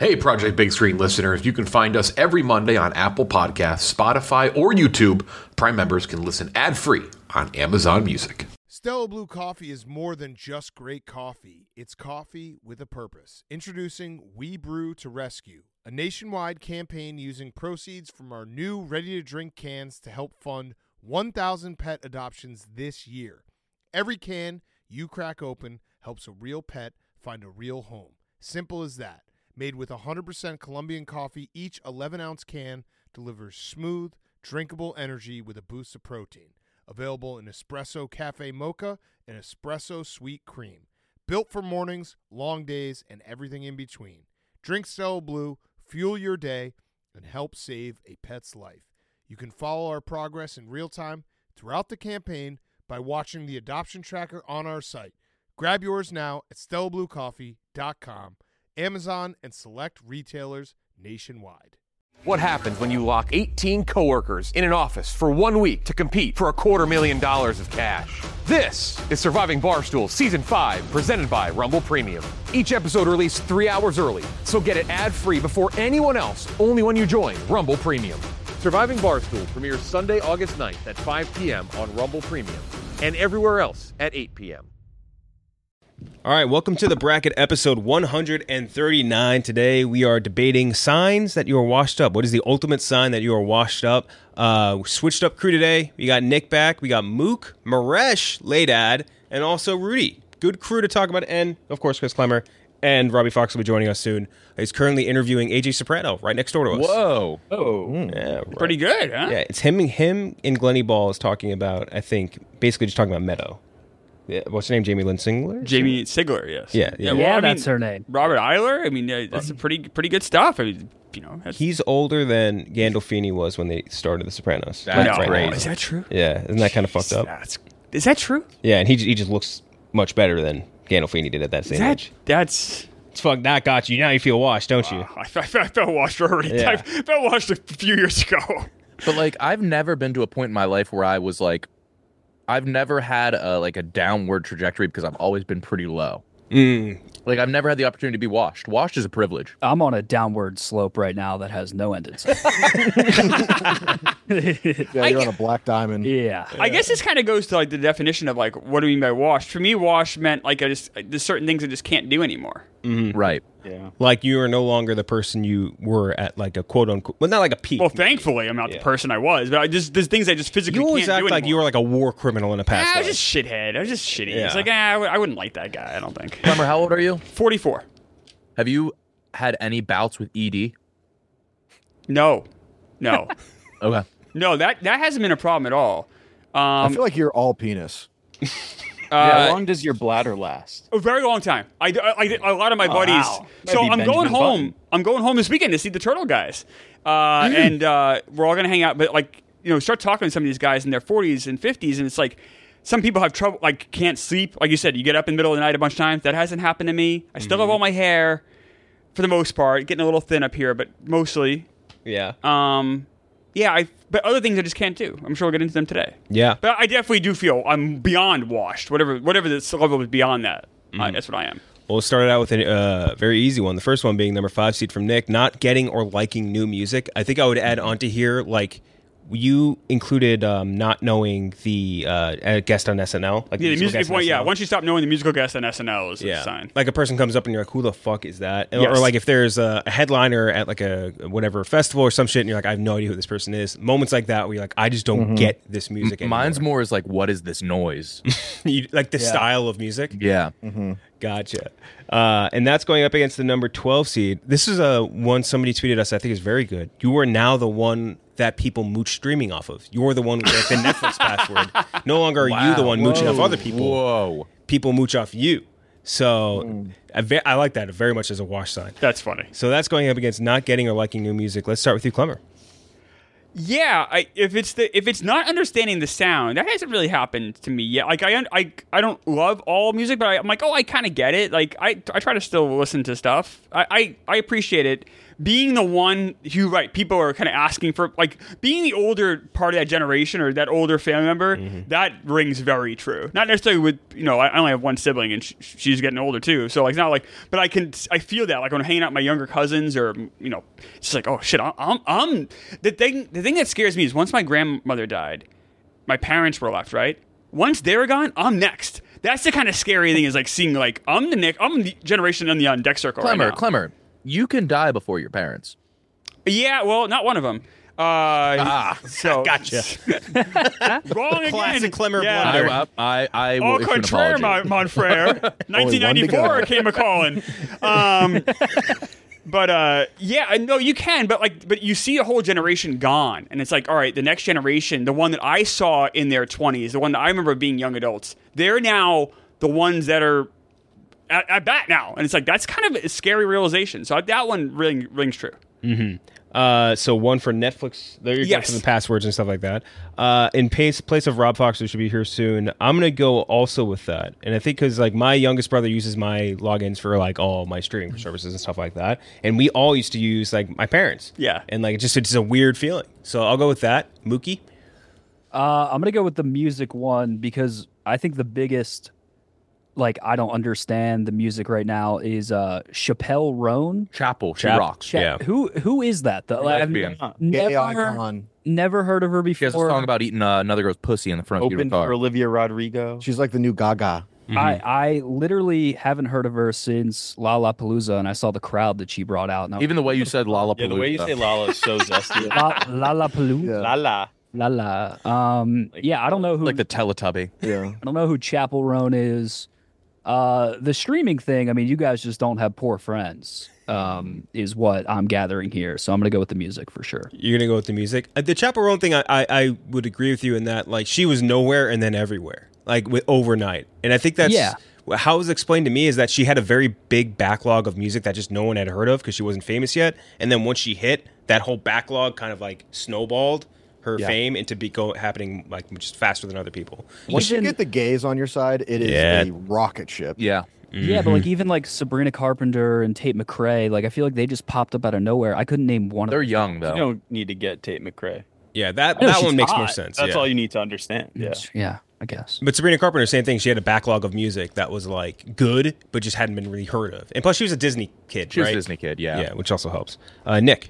Hey, Project Big Screen listeners, you can find us every Monday on Apple Podcasts, Spotify, or YouTube. Prime members can listen ad-free on Amazon Music. Stella Blue Coffee is more than just great coffee. It's coffee with a purpose. Introducing We Brew to Rescue, a nationwide campaign using proceeds from our new ready-to-drink cans to help fund 1,000 pet adoptions this year. Every can you crack open helps a real pet find a real home. Simple as that. Made with 100% Colombian coffee, each 11-ounce can delivers smooth, drinkable energy with a boost of protein. Available in Espresso Cafe Mocha and Espresso Sweet Cream. Built for mornings, long days, and everything in between. Drink Stella Blue, fuel your day, and help save a pet's life. You can follow our progress in real time throughout the campaign by watching the adoption tracker on our site. Grab yours now at StellaBlueCoffee.com. Amazon, and select retailers nationwide. What happens when you lock 18 coworkers in an office for 1 week to compete for $250,000 of cash? This is Surviving Barstool Season 5, presented by Rumble Premium. Each episode released 3 hours early, so get it ad-free before anyone else, only when you join Rumble Premium. Surviving Barstool premieres Sunday, August 9th at 5 p.m. on Rumble Premium, and everywhere else at 8 p.m. All right, welcome to the bracket episode 139. Today we are debating signs that you are washed up. What is the ultimate sign that you are washed up? We switched up crew today. We got Nick back. We got Mook, Maresh, Laydad, and also Rudy. Good crew to talk about. And, of course, Chris Clemmer and Robbie Fox will be joining us soon. He's currently interviewing AJ Soprano right next door to us. Whoa. Oh. Yeah, right. Pretty good, huh? Yeah, it's him and Glenny Ball is talking about, I think, basically just talking about Meadow. Yeah, what's her name? Jamie Lynn Sigler? Jamie Sigler, yes. Yeah. Well, that's her name. Robert Eiler. I mean, that's a pretty good stuff. I mean, He's older than Gandolfini was when they started The Sopranos. That's Right crazy. now. Is that true? Yeah, isn't that kind of fucked up? Is that true? Yeah, and he just looks much better than Gandolfini did at that same age. That's. It's fuck. That got you. Now you feel washed, don't you? I felt washed already. Yeah. I felt washed a few years ago. But like, I've never been to a point in my life where I was like, I've never had a downward trajectory because I've always been pretty low. Like, I've never had the opportunity to be washed. Washed is a privilege. I'm on a downward slope right now that has no end in sight. Yeah, you're on a black diamond. Yeah. I guess this kind of goes to like the definition of like what do we mean by washed. For me, washed meant like there's certain things I just can't do anymore. Right. Yeah. Like you are no longer the person you were at like a quote unquote, well, not like a peak. Well, thankfully, I'm not the person I was, but there's things I just physically You always can't act do like anymore. you were like a war criminal in the past. I was life. just shithead. I was just shitty. Yeah. It's like I wouldn't like that guy. I don't think. Clemmer, how old are you? 44. Have you had any bouts with ED? No. Okay. No, that hasn't been a problem at all. I feel like you're all penis. How long does your bladder last? A very long time. I a lot of my buddies. wow. So Might be I'm going Benjamin home. Button. I'm going home this weekend to see the Turtle Guys, and we're all gonna hang out. But like start talking to some of these guys in their 40s and 50s, and it's like some people have trouble, like can't sleep. Like you said, you get up in the middle of the night a bunch of times. That hasn't happened to me. I still have all my hair, for the most part, getting a little thin up here, but mostly. Yeah. But other things I just can't do. I'm sure we'll get into them today. Yeah. But I definitely do feel I'm beyond washed. Whatever the level is beyond that, that's what I am. Well, we'll start it out with a very easy one. The first one being number 5 seed from Nick, not getting or liking new music. I think I would add onto here, like, you included not knowing the guest on SNL. Like The music guest on point, SNL. once you stop knowing the musical guest on SNL is a sign. Like a person comes up and you're like, who the fuck is that? Yes. Or like if there's a headliner at like a whatever festival or some shit and you're like, I have no idea who this person is. Moments like that where you're like, I just don't get this music anymore. Mine's more is like, what is this noise? Like the style of music? Yeah. Gotcha. And that's going up against the number 12 seed. This is one somebody tweeted us I think is very good. You are now the one that people mooch streaming off of. You're the one with like, the Netflix password. No longer are you the one mooching off other people. Whoa. People mooch off you. So I like that very much as a wash sign. That's funny. So that's going up against not getting or liking new music. Let's start with you, Clemmer. Yeah, if it's not understanding the sound, that hasn't really happened to me yet. Like I don't love all music, but I'm like, oh, I kind of get it. Like I try to still listen to stuff. I appreciate it. being the one who, right, people are kind of asking for, like, being the older part of that generation or that older family member, that rings very true. Not necessarily with, I only have one sibling and she's getting older too. So, like, it's not like, but I feel that, like, when I'm hanging out with my younger cousins or, it's like, oh shit, the thing that scares me is once my grandmother died, my parents were left, right? Once they're gone, I'm next. That's the kind of scary thing is like seeing, like, I'm the generation on the on deck circle right now. Clemmer. You can die before your parents. Yeah, well, not one of them. So gotcha. Wrong again. Classic Clemmer blunder. I will Au issue an contraire, apology. mon frere. 1994 came a calling. But no, you can. But you see a whole generation gone, and it's like, all right, the next generation, the one that I saw in their 20s, the one that I remember being young adults, they're now the ones that are at bat now, and it's like that's kind of a scary realization. So that one really rings true. So one for Netflix. There you go for the passwords and stuff like that. In place of Rob Fox, who should be here soon, I'm gonna go also with that. And I think because like my youngest brother uses my logins for like all my streaming services and stuff like that, and we all used to use like my parents. Yeah, and like it's a weird feeling. So I'll go with that. Mookie. I'm gonna go with the music one because I think the biggest, like, I don't understand the music right now is Chappelle Roan. Chapel. She rocks. Who is that? Lesbian. Gay icon. Never heard of her before. She has a song about eating another girl's pussy in the front seat of a Open car. for Olivia Rodrigo. She's like the new Gaga. I literally haven't heard of her since Lollapalooza, and I saw the crowd that she brought out. Even the way you said Lollapalooza. Yeah, the way you say Lala is so zesty. Lollapalooza. Lala. Yeah, I don't know who. Like the Teletubby. Yeah. I don't know who Chapel Roan is. The streaming thing, I mean, you guys just don't have poor friends, is what I'm gathering here. So I'm going to go with the music for sure. You're going to go with the music? The Chaperone thing, I would agree with you in that, like, she was nowhere and then everywhere, like, overnight. And I think that's how it was explained to me is that she had a very big backlog of music that just no one had heard of because she wasn't famous yet. And then once she hit, that whole backlog kind of, like, snowballed her fame into happening like just faster than other people. Once you get the gays on your side, it is a rocket ship. Yeah. Yeah, but like even like Sabrina Carpenter and Tate McRae, like I feel like they just popped up out of nowhere. I couldn't name one of them. They're young though. You don't need to get Tate McRae. Yeah, that one makes more sense. That's all you need to understand. Yeah. Yeah, I guess. But Sabrina Carpenter, same thing. She had a backlog of music that was like good, but just hadn't been really heard of. And plus, she was a Disney kid. She was a Disney kid. Yeah. Yeah, which also helps. Nick.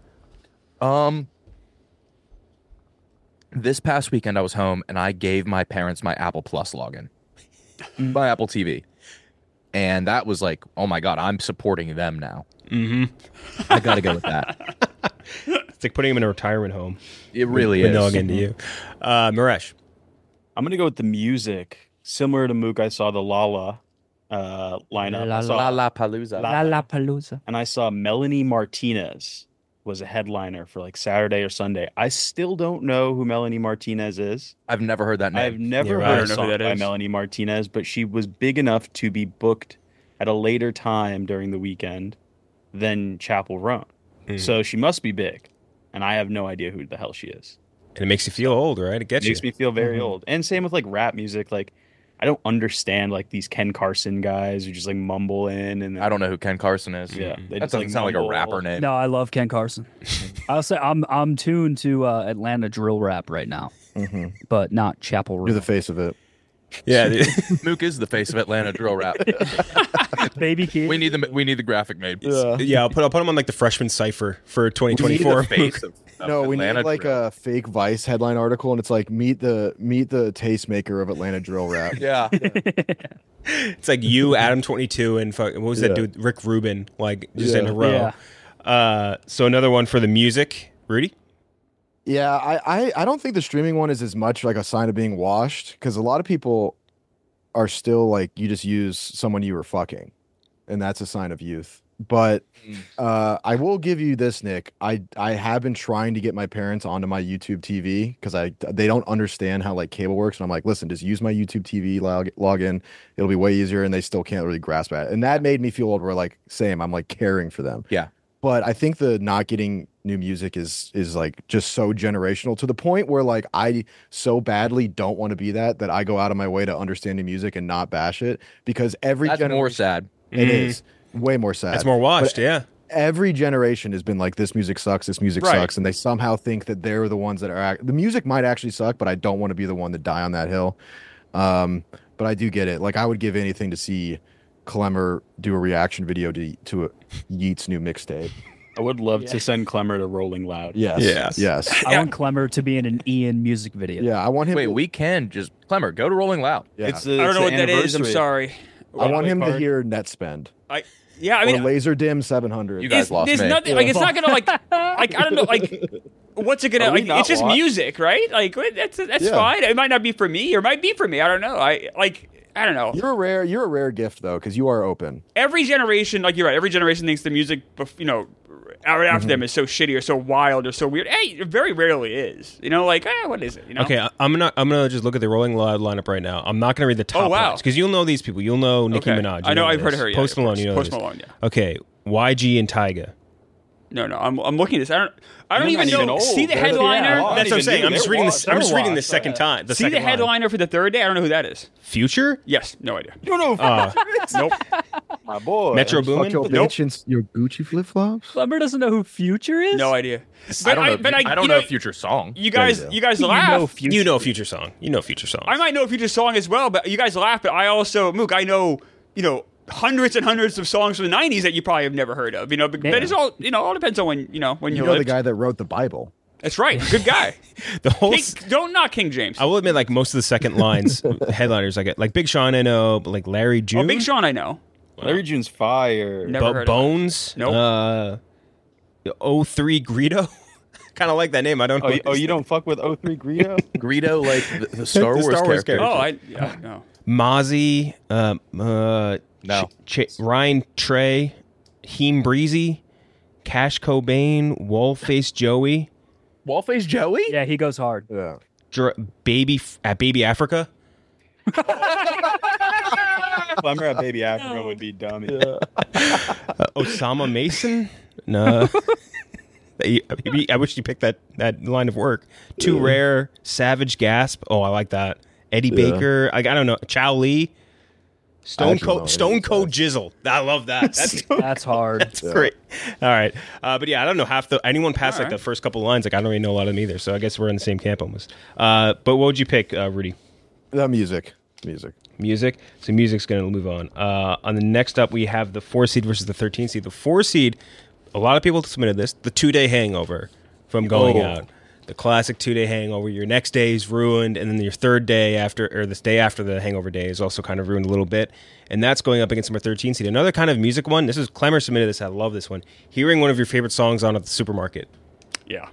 This past weekend I was home and I gave my parents my Apple Plus login, my Apple TV, and that was like, oh my god, I'm supporting them now. I got to go with that. It's like putting them in a retirement home. It really is. Log into you, Maresh. I'm gonna go with the music. Similar to Mook, I saw the Lala lineup. Lollapalooza. And I saw Melanie Martinez was a headliner for like Saturday or Sunday. I still don't know who Melanie Martinez is. I've never heard that name. I've never heard a song by Melanie Martinez, but she was big enough to be booked at a later time during the weekend than Chapel Roan. So she must be big, and I have no idea who the hell she is. And it makes you feel old, right? It gets you. Makes me feel very old. And same with like rap music. Like I don't understand like these Ken Carson guys who just like mumble in. And I don't know who Ken Carson is. Yeah, that doesn't sound like a rapper name. No, I love Ken Carson. I'll say I'm tuned to Atlanta drill rap right now, but not Chapel Roan. You're the face of it. Yeah, Mook is the face of Atlanta drill rap. Baby kid. We need the graphic made. Yeah, I'll put him on like the freshman cipher for 2024. We need like a fake Vice headline article, and it's like meet the tastemaker of Atlanta drill rap. Yeah. It's like you, Adam 22, and what was that dude, Rick Rubin, like just in a row. Yeah. So another one for the music, Rudy. Yeah, I don't think the streaming one is as much like a sign of being washed because a lot of people are still like you just use someone you were fucking, and that's a sign of youth. But I will give you this, Nick. I have been trying to get my parents onto my YouTube TV because they don't understand how like cable works, and I'm like, listen, just use my YouTube TV login. It'll be way easier, and they still can't really grasp it. And that made me feel old. Where like same, I'm like caring for them. Yeah. But I think the not getting new music is like just so generational to the point where like I so badly don't want to be that I go out of my way to understand new music and not bash it because every That's more sad. It is way more sad. It's more watched, yeah. every generation has been like, this music sucks, this music Right. sucks, and they somehow think that they're the ones that are the music might actually suck, but I don't want to be the one to die on that hill. But I do get it. Like, I would give anything to see Clemmer do a reaction video to Yeat's new mixtape. I would love to send Clemmer to Rolling Loud. Yes. Yes. I want Clemmer to be in an Ian music video. Yeah, I want him. Wait, to, we can just Clemmer go to Rolling Loud. Yeah. I don't know what that is. I'm sorry. I want him to card. hear Net Spend I or mean, Laser Dim 700. You guys lost there's me. nothing like it's not gonna like I don't know like what's it gonna Are we like? not It's just lost? music, right? Like that's Yeah. fine. It might not be for me, or it might be for me. I don't know. I don't know. You're a rare gift though, because you are open. Every generation, like you're right. Every generation thinks the music, out after them is so shitty or so wild or so weird. Hey, it very rarely is. Like, what is it? Okay, I'm gonna just look at the Rolling Loud lineup right now. I'm not gonna read the top wow. lines because you'll know these people. You'll know Nicki Okay. Minaj. I know. I've this. heard of her. Yeah, Post of Malone. course. You know Post this. Malone. Yeah. Okay, YG and Tyga. No. I'm looking at this. I don't You're even not even know. old. See the They're- headliner. yeah, That's what I'm even saying. knew. I'm just They're reading washed. this. I'm just They're reading the washed. second time. The See the second line. headliner for the third day. I don't know who that is. Future. Yes. No idea. You don't know Nope. my boy. Metro Fuck Boomin. your Nope. bitch and your Gucci flip flops. Clemmer doesn't know who Future is. No idea. I don't know. But I don't know Future song. You guys There you guys You laugh. know Future. You know Future song. You know Future song. I might know a Future song as well, but you guys laugh. But I also, Mook, I know, hundreds and hundreds of songs from the '90s that you probably have never heard of. But it's all, all depends on when you You lived. know the guy that wrote the Bible. That's right, good guy. the whole. Don't knock King James. I will admit, like most of the second lines, headliners, like Big Sean, I know, but like Larry June, Big Sean, I know. Larry June's fire. Never heard of Bones, Nope. 03 Greedo. Kind of like that name. I don't know. You don't fuck with 03 Greedo? Greedo, like the Star Wars character. Oh, no. Mozzie, No. Ryan Trey, Heem Breezy, Cash Cobain, Wallface Joey, Wallface Joey? Yeah, he goes hard. Yeah. Baby Africa. Clemmer at Baby Africa would be dumb. Osama Mason? No. I wish you picked that line of work. Too Rare, Savage Gasp. Oh, I like that. Eddie Baker. I don't know. Chow Lee. Stone Cold Jizzle. I love that. That's hard. That's great. All right. But yeah, I don't know anyone past like the first couple lines. Like I don't really know a lot of them either. So I guess we're in the same camp almost. But what would you pick, Rudy? Music. Music. So music's going to move on. On the next up, we have the 4 seed versus the 13 seed. The 4 seed, a lot of people submitted this. The 2-day hangover from going out. The classic 2-day hangover. Your next day is ruined, and then your third day after, or this day after the hangover day is also kind of ruined a little bit. And that's going up against number 13 seed. Another kind of music one. This is Clemmer submitted this. I love this one. Hearing one of your favorite songs on at the supermarket. Yeah.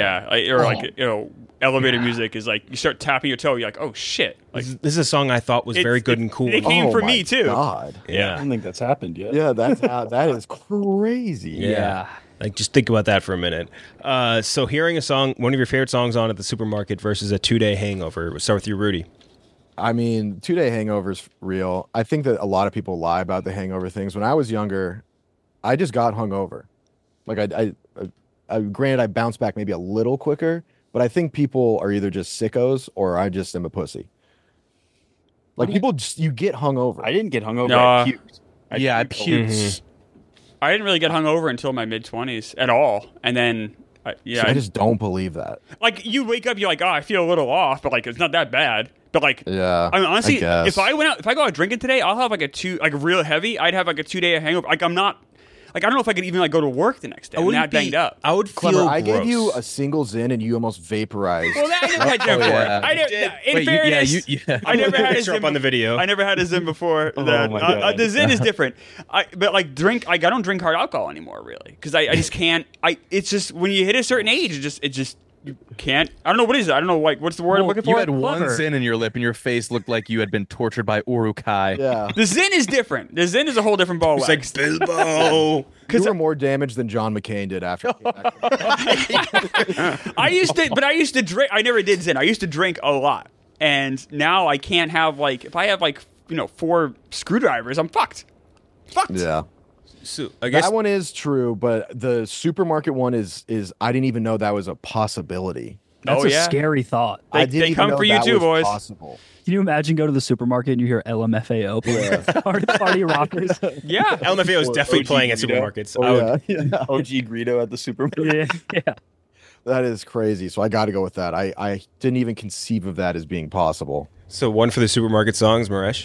Elevator music is like you start tapping your toe. You're like, oh shit! Like This is a song I thought was very good and cool. It came for my me too. God. I Yeah. don't think that's happened yet. Yeah, that is crazy. Yeah. Like, just think about that for a minute. So hearing a song, one of your favorite songs on at the supermarket versus a 2-day hangover. We'll start with you, Rudy. I mean, 2-day hangover's real. I think that a lot of people lie about the hangover things. When I was younger, I just got hungover. Like I granted, I bounced back maybe a little quicker, but I think people are either just sickos or I just am a pussy. Like people, you get hungover. I didn't get hungover. No. I puked. I puked. I didn't really get hungover until my mid-20s at all, and then I just don't believe that. like you wake up, you're like, oh, I feel a little off, but like it's not that bad. But like, Yeah, I mean, honestly, I guess. if I go out drinking today, I'll have like real heavy. I'd have like a 2-day hangover. Like I'm not, like I don't know if I could even like go to work the next day. I'm not banged up. I would feel Clever, I gave gross. you a single Zin and you almost vaporized. Well, I never had Zim before. yeah. I never, in Wait, fairness, I never had a Picture up Zim on the video. I never had a Zim before. That. my God. The Zin is different. But like I don't drink hard alcohol anymore, really, because I just can't. It's just when you hit a certain age, it just you can't. I don't know what is it. I don't know what's the word I'm looking for. You had one Clever. Zin in your lip, and your face looked like you had been tortured by Uruk-hai. Yeah, The Zin is different. The Zin is a whole different ball. It's like Bilbo. you were more damaged than John McCain did after. he came back. I used to drink. I never did Zin. I used to drink a lot, and now I can't have like if I have like 4 screwdrivers, I'm fucked. Yeah, So, I guess that one is true, but the supermarket one is I didn't even know that was a possibility. That's Oh, a yeah. scary thought. I didn't they even come know for you that too, was boys. Possible. Can you imagine go to the supermarket and you hear LMFAO playing Party Rockers? Yeah. LMFAO is Or definitely OG playing at Greedo. supermarkets. Oh, I would- yeah. OG Greedo at the supermarket. Yeah. That is crazy. So I got to go with that. I didn't even conceive of that as being possible. So one for the supermarket songs, Maresh.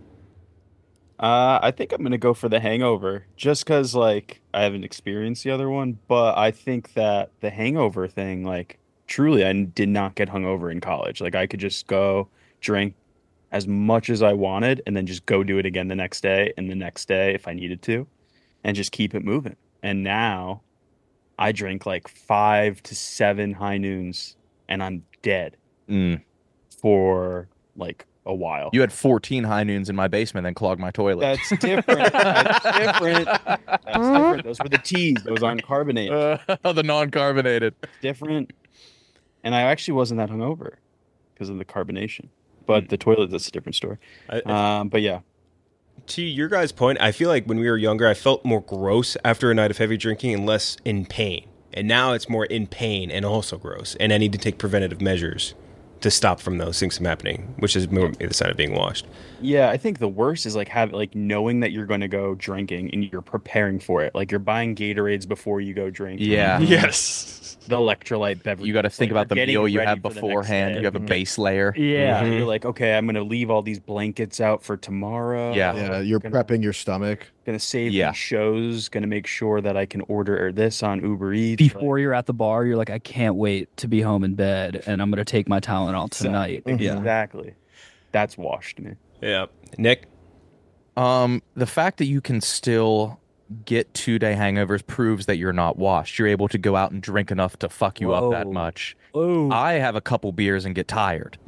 I think I'm gonna go for The Hangover, just because like I haven't experienced the other one, but I think that the Hangover thing, like truly, I did not get hungover in college. Like I could just go drink as much as I wanted, and then just go do it again the next day, and the next day if I needed to, and just keep it moving. And now, I drink like 5 to 7 high noons, and I'm dead for like a while. You had 14 high noons in my basement, then clogged my toilet. That's different. That's different. That's different. Those were the teas. Those aren't carbonated. The non-carbonated. Different. And I actually wasn't that hungover because of the carbonation. But the toilet, that's a different story. But yeah. To your guys' point, I feel like when we were younger, I felt more gross after a night of heavy drinking and less in pain. And now it's more in pain and also gross. And I need to take preventative measures to stop from those things from happening, which is more the sign of being washed. Yeah, I think the worst is like knowing that you're going to go drinking and you're preparing for it. Like you're buying Gatorades before you go drink. Yeah. Yes. The electrolyte beverage. You got to think Like, about the you're getting meal you ready had for the next beforehand. day. You have a base layer. Yeah. You're like, okay, I'm going to leave all these blankets out for tomorrow. Yeah. Yeah, you're prepping your stomach. Gonna save Yeah. these shows. Gonna make sure that I can order this on Uber Eats. Before you're at the bar, you're like, I can't wait to be home in bed, and I'm gonna take my Tylenol tonight. Exactly. That's washed me. Yeah. Nick? The fact that you can still get 2-day hangovers proves that you're not washed. You're able to go out and drink enough to fuck you up that Whoa. much. Oh, I have a couple beers and get tired.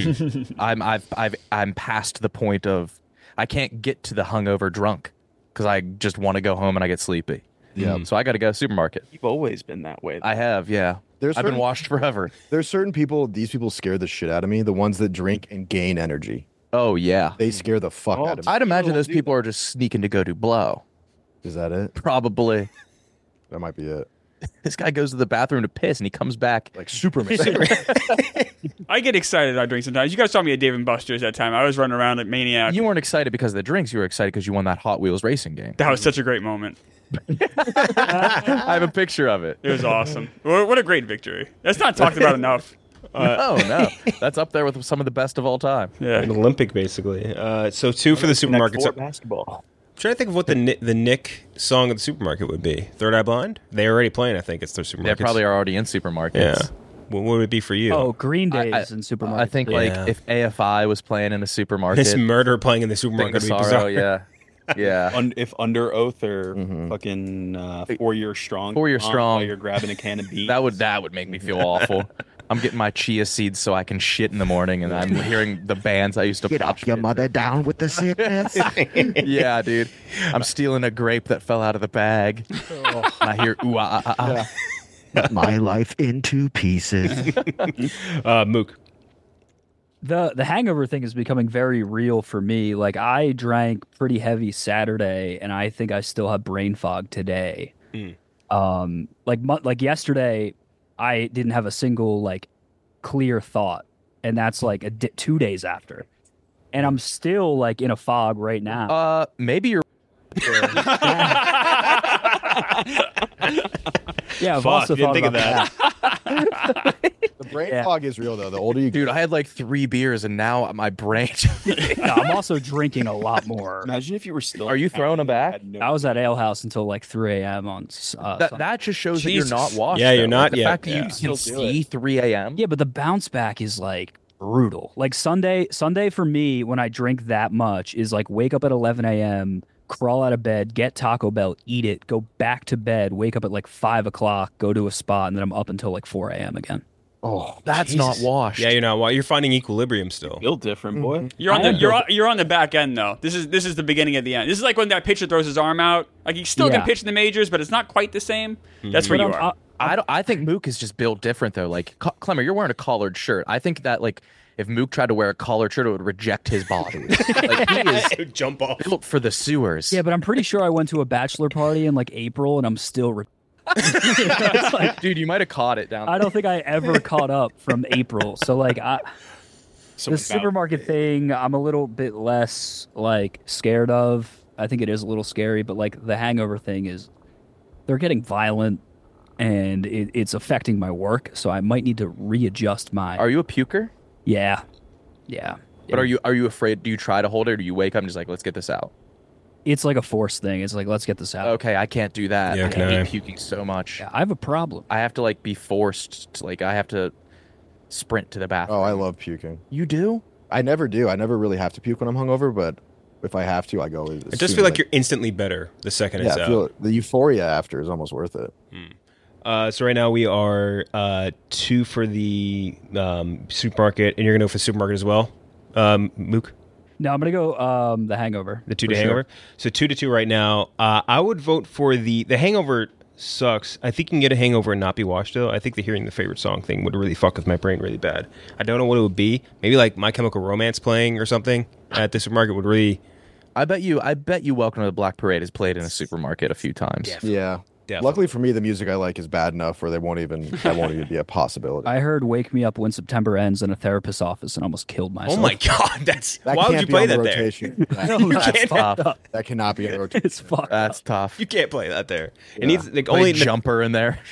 I'm past the point of I can't get to the hungover drunk because I just want to go home and I get sleepy. Yeah. So I got to go to the supermarket. You've always been that way. I have, yeah. There's I've been certain- washed forever. There's certain people, these people scare the shit out of me. The ones that drink and gain energy. Oh yeah. They scare the fuck Oh, out of me. I'd imagine People those do people are just sneaking to go do blow. Is that it? Probably. That might be it. This guy goes to the bathroom to piss and he comes back. Like Superman. I get excited I drink sometimes. You guys saw me at Dave & Buster's that time. I was running around like maniac. You weren't excited because of the drinks. You were excited because you won that Hot Wheels racing game. That was such a great moment. I have a picture of it. It was awesome. What a great victory. That's not talked about enough. No. That's up there with some of the best of all time. Yeah. An Olympic, basically. So two for the supermarkets. I'm Basketball. trying to think of what the Nick song of the supermarket would be. Third Eye Blind? They're already playing, I think. It's their supermarkets. They probably are already in supermarkets. Yeah. What would it be for you? oh, Green Days I- in supermarkets. I think like Yeah. if AFI was playing in a supermarket, This murder playing in the Think supermarket of would be Sorrow, bizarre. yeah. Yeah. If Under Oath or fucking 4 Year Strong. 4 Year on Strong. While you're grabbing a can of beans. That would make me feel awful. I'm getting my chia seeds so I can shit in the morning, and I'm hearing the bands I used to pop shit to. down with the sickness. Yeah, dude. I'm stealing a grape that fell out of the bag. And I hear ooh ah ah ah. My life into pieces. Mook. The hangover thing is becoming very real for me. Like I drank pretty heavy Saturday, and I think I still have brain fog today. Like yesterday, I didn't have a single like clear thought, and that's like 2 days after, and I'm still like in a fog right now. Maybe you're Yeah, I've Fuck, also didn't thought think of about that. The brain Yeah. fog is real though. The older you get, dude. I had like 3 beers, and now my brain. No, I'm also drinking a lot more. Imagine if you were still. Are you throwing them back? I was at Ale House until like 3 a.m. on That just shows that you're not Jesus. washed. Yeah, you're though. not Like, the yet. fact that Yeah. you can Still do see 3 a.m. Yeah, but the bounce back is like brutal. Like Sunday for me, when I drink that much, is like wake up at 11 a.m., crawl out of bed, get Taco Bell, eat it, go back to bed, wake up at like 5 o'clock, go to a spot, and then I'm up until like 4 a.m. again. oh, That's not washed. Yeah, you're not. You're finding equilibrium still. Feel different, boy. You're on the back end though. This is the beginning of the end. This is like when that pitcher throws his arm out. Like he still Yeah. can pitch in the majors, but it's not quite the same. That's where But you I'm- are. I think Mook is just built different though. Like Clemmer, you're wearing a collared shirt. I think that like if Mook tried to wear a collared shirt, it would reject his body. Like he is Jump off. built for the sewers. Yeah, but I'm pretty sure I went to a bachelor party in like April, and I'm still. It's like, Dude, you might have caught it down. I don't think I ever caught up from April. So like someone's mouth. supermarket thing, I'm a little bit less like scared of. I think it is a little scary, but like the hangover thing is, they're getting violent, and it's affecting my work. So I might need to readjust my. Are you a puker? Yeah. But are you afraid? Do you try to hold it, or do you wake up and just like, let's get this out? It's like a force thing. It's like, let's get this out. Okay, I can't do that. Yeah, I can hate I? puking so much. Yeah, I have a problem. I have to like be forced to I have to sprint to the bathroom. Oh, I love puking. You do? I never do. I never really have to puke when I'm hungover, but if I have to, I go. It does feel like you're instantly better the second it's out. The euphoria after is almost worth it. So right now we are 2 for the supermarket, and you're going to go for the supermarket as well, Mook? No, I'm gonna go the Hangover. The 2-day hangover. So 2-2 right now. I would vote for the hangover. Sucks. I think you can get a hangover and not be washed though. I think the hearing the favorite song thing would really fuck with my brain really bad. I don't know what it would be. Maybe like My Chemical Romance playing or something at the supermarket would really. I bet you Welcome to the Black Parade is played in a supermarket a few times. Yeah. Definitely. Luckily for me, the music I like is bad enough where that won't even be a possibility. I heard "Wake Me Up When September Ends" in a therapist's office and almost killed myself. Oh my god, that's That why would can't you be play on the that there? rotation. That's tough. That cannot be on the rotation. It's fucked. That's tough. You can't play that there. Yeah. It needs like Play only Jumper in there.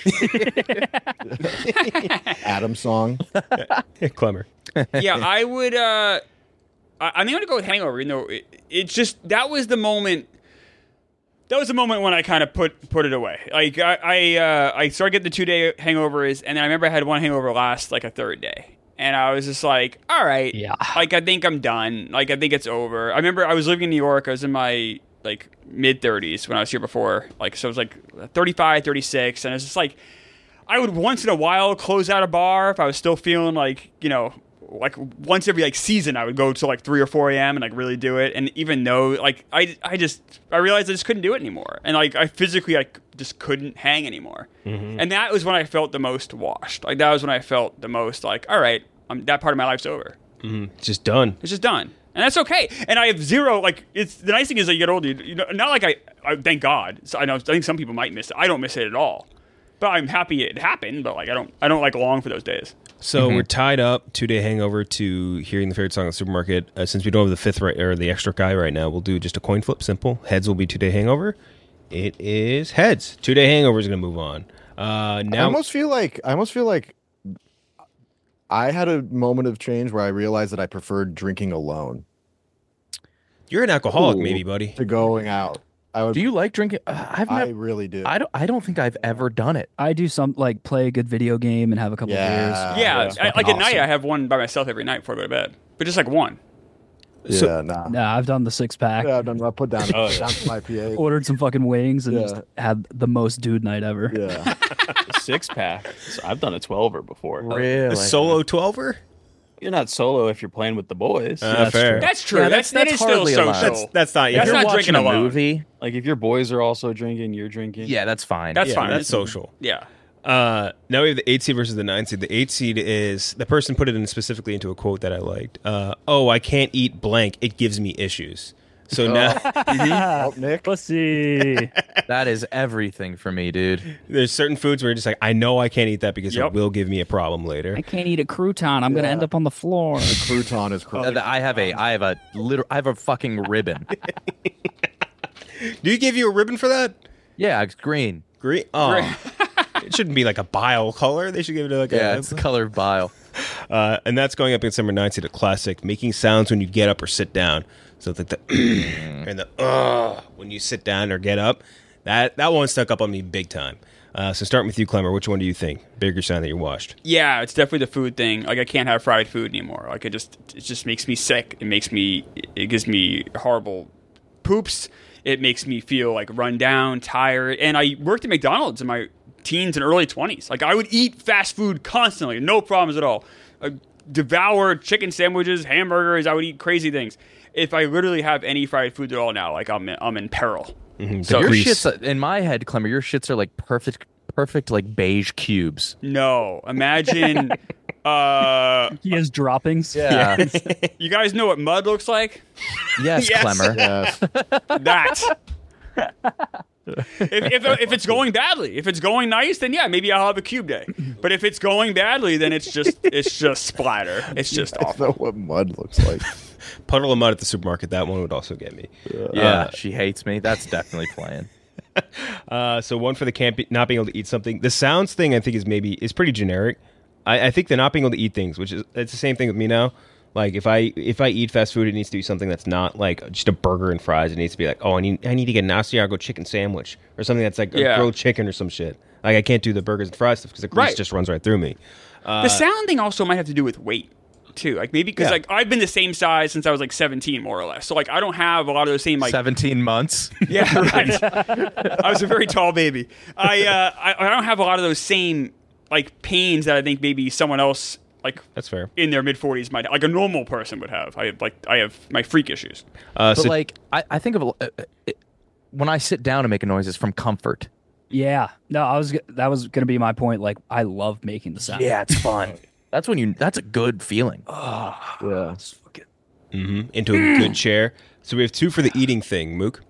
Adam song. Clemmer. Yeah, I would. I'm going to go with Hangover. You know, it's just that was the moment. That was the moment when I kind of put it away. Like I started getting the 2-day hangovers, and then I remember I had one hangover last like a third day, and I was just like, all right, Yeah. like I think I'm done. Like I think it's over. I remember I was living in New York. I was in my like mid 30s when I was here before. Like so, it was like 35, 36, and it's just like I would once in a while close out a bar if I was still feeling like like once every like season I would go to like 3 or 4 a.m. and like really do it, and even though like I realized I just couldn't do it anymore, and like I physically like just couldn't hang anymore, and that was when I felt the most washed. Like that was when I felt the most like, all right, that part of my life's over. It's just done. It's just done, and that's okay. And I have zero like. It's the nice thing is that you get older. You know, not like I thank God. So I think some people might miss it. I don't miss it at all, but I'm happy it happened. But like I don't like long for those days. So we're tied up 2-day hangover to hearing the favorite song in the supermarket. Since we don't have the fifth or the extra guy right now, we'll do just a coin flip. Simple. Heads will be 2-day hangover. It is heads. 2-day hangover is going to move on. Now I almost feel like I had a moment of change where I realized that I preferred drinking alone you're an alcoholic, maybe, buddy. to going out. Do you like drinking? I really do. I don't think I've ever done it. I do some like play a good video game and have a couple Yeah. beers. Yeah, that's like fucking at night awesome. I have one by myself every night before I go to bed, but just like one. Yeah, nah. Nah, I've done the 6-pack. Yeah, I put down down some IPA. Ordered some fucking wings and Yeah. just had the most dude night ever. Yeah. 6-pack. So I've done a 12er before. Really? A solo 12er? You're not solo if you're playing with the boys. Fair. That's true. Yeah, that is still hardly allowed. social. That's not. That's If you're not watching drinking a alone. movie, Like if your boys are also drinking, you're drinking. yeah, that's fine. That's fine. That's social. Yeah. Now we have the 8 seed versus the 9 seed. The 8 seed is the person put it in specifically into a quote that I liked. I can't eat blank. It gives me issues. So now Oh, Nick. Pussy. That is everything for me, dude. there's certain foods where you're just like, I know I can't eat that because Yep. it will give me a problem later. I can't eat a crouton. I'm gonna end up on the floor. Crouton is crouton. I have a fucking ribbon. Do you give you a ribbon for that? Yeah, it's green. Green. Oh, it shouldn't be like a bile color. They should give it like Yeah, a. it's color bile. And that's going up against number 9 seed, a classic, making sounds when you get up or sit down. So it's like the and the when you sit down or get up. That one stuck up on me big time. So starting with you, Clemmer, which one do you think? Bigger sign that you're washed. Yeah, it's definitely the food thing. Like I can't have fried food anymore. Like it just makes me sick. It gives me horrible poops. It makes me feel like run down, tired. And I worked at McDonald's in my teens and early 20s. Like I would eat fast food constantly, no problems at all. I devoured chicken sandwiches, hamburgers. I would eat crazy things. If I literally have any fried food at all now, like I'm in peril. So Your Grease. shits, in my head, Clemmer, your shits are like perfect like beige cubes. no, imagine. He has droppings. Yeah. You guys know what mud looks like? Yes, Yes. Clemmer. Yes. That. If it's going badly, if it's going nice, then yeah, maybe I'll have a cube day. But if it's going badly, then it's just splatter. It's just I awful. know what mud looks like. Puddle of mud at the supermarket. That one would also get me. Yeah, she hates me. That's definitely playing. So one for the not being able to eat something. The sounds thing I think is pretty generic. I think the not being able to eat things, which is it's the same thing with me now. Like if I eat fast food, it needs to be something that's not like just a burger and fries. It needs to be like, oh, I need to get an Asiago chicken sandwich or something that's like a grilled chicken or some shit. Like I can't do the burgers and fries stuff because the grease just runs right through me. The sound thing also might have to do with weight too. Like maybe because like I've been the same size since I was like 17 more or less. So like I don't have a lot of the same like 17 months. Yeah, right. I was a very tall baby. I don't have a lot of those same like pains that I think maybe someone else like that's fair in their mid 40s might like a normal person would have. I have my freak issues. But like I think of when I sit down to make a noise, it's from comfort. Yeah, no, that was gonna be my point. Like I love making the sound. Yeah, it's fun. That's a good feeling. Yeah. Into a good chair. So we have two for the eating thing, Mook.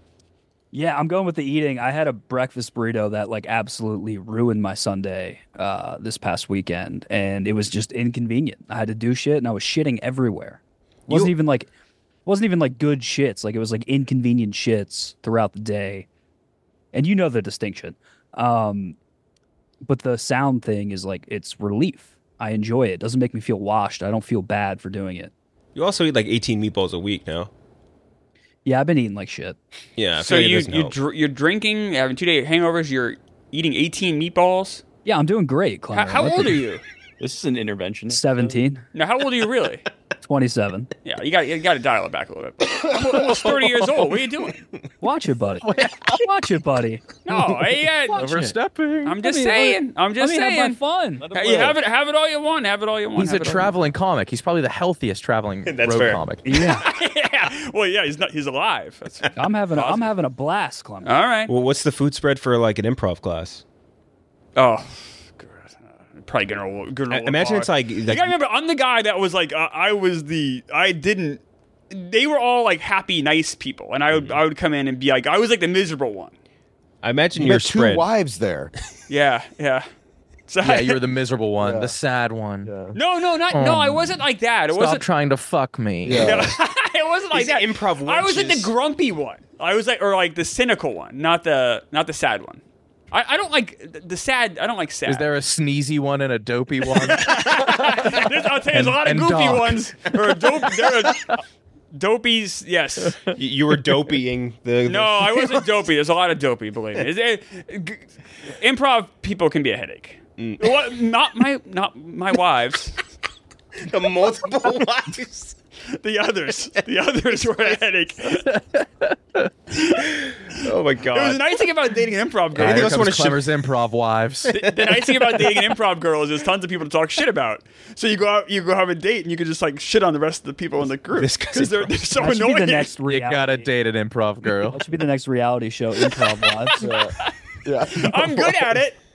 Yeah, I'm going with the eating. I had a breakfast burrito that like absolutely ruined my Sunday this past weekend, and it was just inconvenient. I had to do shit, and I was shitting everywhere. Wasn't even like good shits. Like it was like inconvenient shits throughout the day, and you know the distinction. But the sound thing is like it's relief. I enjoy it. It doesn't make me feel washed. I don't feel bad for doing it. You also eat like 18 meatballs a week now. Yeah, I've been eating like shit. Yeah. So you're drinking, having 2-day hangovers. You're eating 18 meatballs. Yeah, I'm doing great, Clement. How old are you? This is an intervention. 17. Now, how old are you really? 27. Yeah, you got to dial it back a little bit. I'm almost 30 years old. What are you doing? Watch it, buddy. Watch it, buddy. No, overstepping. I'm just saying. I'm just saying. Have my fun. You have it all you want. Have it all you want. He's a traveling comic. He's probably the healthiest traveling road comic. Yeah. Yeah. Well, yeah. He's alive. That's I'm having a blast, Clement. all right. Well, what's the food spread for like an improv class? Oh. Probably gonna imagine it's like you gotta remember, I'm the guy that was like they were all like happy, nice people, and I would come in and be like, I was like the miserable one. I imagine you your had spread. two wives there. Yeah. So yeah, you're the miserable one, the sad one. Yeah. No, I wasn't like that. It Stop wasn't trying to fuck me. Yeah. it wasn't like that. Improv. I was like the grumpy one. I was like, or like the cynical one, not the sad one. I don't like the sad. I don't like sad. Is there a sneezy one and a dopey one? I'll tell you, there's a lot of goofy ones. There are dopies, yes. You were dopeying the. No, I wasn't dopey. There's a lot of dopey, believe me. Improv people can be a headache. What? Not my wives. The multiple wives. The others were a headache. Oh my god! It was the nice thing about dating an improv girl. Here comes Clever's improv wives. The nice thing about dating an improv girl is there's tons of people to talk shit about. So you go out, you go have a date, and you can just like shit on the rest of the people in the group because they're so that should annoying. Be the next You reality. gotta date an improv girl. That should be the next reality show, Improv Wives. Yeah. I'm good at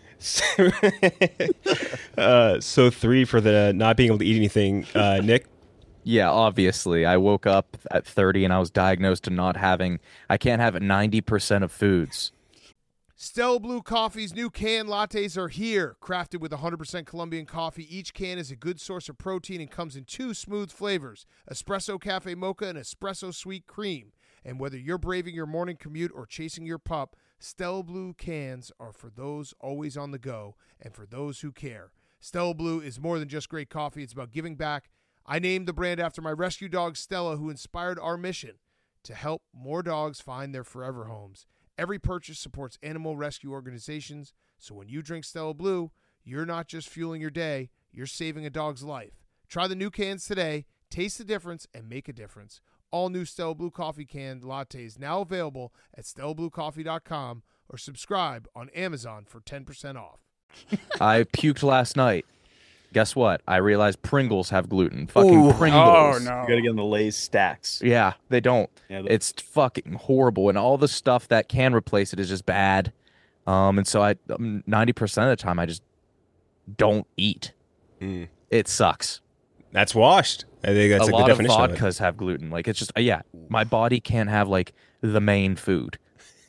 it. So 3 for the not being able to eat anything. Nick. Yeah, obviously. I woke up at 30 and I was diagnosed to I can't have 90% of foods. Stella Blue Coffee's new canned lattes are here. Crafted with 100% Colombian coffee, each can is a good source of protein and comes in 2 smooth flavors, Espresso Cafe Mocha and Espresso Sweet Cream. And whether you're braving your morning commute or chasing your pup, Stella Blue cans are for those always on the go and for those who care. Stella Blue is more than just great coffee. It's about giving back. I named the brand after my rescue dog, Stella, who inspired our mission to help more dogs find their forever homes. Every purchase supports animal rescue organizations, so when you drink Stella Blue, you're not just fueling your day, you're saving a dog's life. Try the new cans today, taste the difference, and make a difference. All new Stella Blue Coffee canned lattes now available at StellaBlueCoffee.com or subscribe on Amazon for 10% off. I puked last night. Guess what? I realized Pringles have gluten. Fucking Pringles. Oh, no. You gotta get in the Lay's stacks. Yeah, they don't. Yeah, It's fucking horrible, and all the stuff that can replace it is just bad. And so 90% of the time I just don't eat. It sucks. That's washed. I think that's a like lot the of definition vodkas have gluten. Like it's just my body can't have like the main food.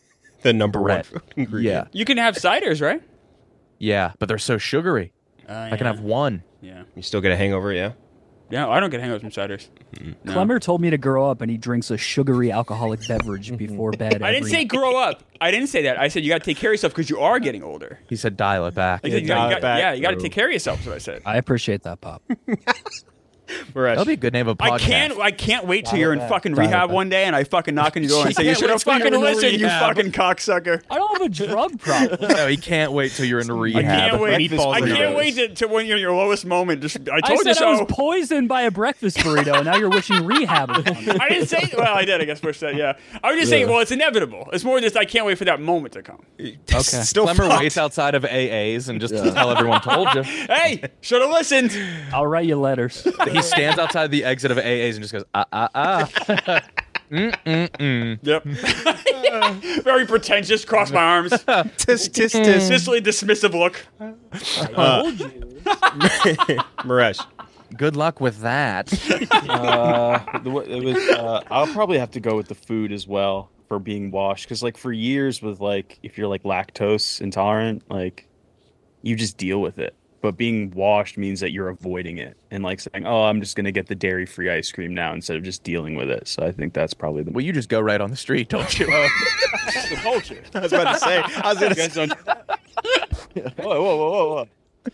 The number bread. one ingredient. You can have ciders, right? Yeah, but they're so sugary. I can have one. Yeah. You still get a hangover, yeah? Yeah, I don't get hangovers from ciders. No. Clemmer told me to grow up, and he drinks a sugary alcoholic beverage before bed. I didn't say grow up. I didn't say that. I said you got to take care of yourself because you are getting older. He said dial it back. I said, you got to take care of yourself. Is what I said. I appreciate that, Pop. That'll be a good name of a podcast. I can't wait till you're in fucking rehab one day and I fucking knock on your door and say you should have fucking listened, you fucking cocksucker. I don't have a drug problem. No, he can't wait till you're in rehab. I can't wait. Meatballs I in can't your wait to when you're in your lowest moment. I told said you so. I was poisoned by a breakfast burrito, and now you're wishing rehab upon me. I didn't say. Well, I did. I guess Bush said. Yeah. I was just saying. Well, it's inevitable. It's more just I can't wait for that moment to come. Okay. Still Clemmer fucked. waits outside of AAs and just tell everyone told you. Hey, should have listened. I'll write you letters. He stands outside the exit of AAs and just goes, Yep. Very pretentious. Cross my arms. Sicily dismissive look. I told you. Maresh. Good luck with that. I'll probably have to go with the food as well for being washed, because like for years with like if you're like lactose intolerant, like you just deal with it. But being washed means that you're avoiding it and like saying, "Oh, I'm just gonna get the dairy-free ice cream now," instead of just dealing with it. So I think that's probably the. Well, you just go right on the street, don't you? That's the culture. I was about to say. I was going to say. Whoa.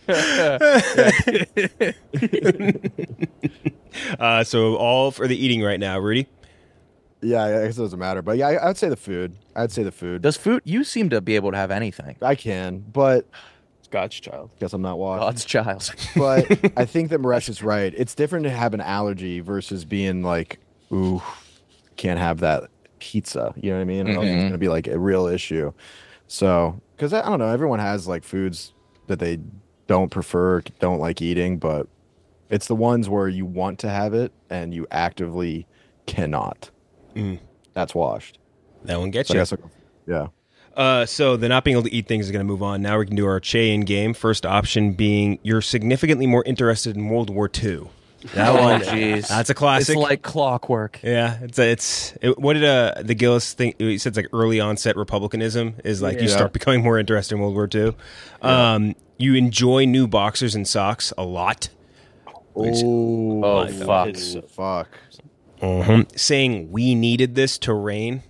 So all for the eating right now, Rudy. Yeah, I guess it doesn't matter. But yeah, I'd say the food. Does food? You seem to be able to have anything. I can, but God's child. guess I'm not washed. God's child. But I think that Maresh is right. It's different to have an allergy versus being like, ooh, can't have that pizza. You know what I mean? I don't think it's going to be like a real issue. So, because I don't know, everyone has like foods that they don't prefer, don't like eating, but it's the ones where you want to have it and you actively cannot. That's washed. That one gets So I you. guess yeah. So the not being able to eat things is going to move on. Now we can do our Che-in game. First option being you're significantly more interested in World War II. That one, jeez. that's a classic. It's like clockwork. Yeah, what did the Gillis think? He said it's like early onset republicanism is like you start becoming more interested in World War II. You enjoy new boxers and socks a lot. Oh, fuck. Fuck. Saying we needed this to rain.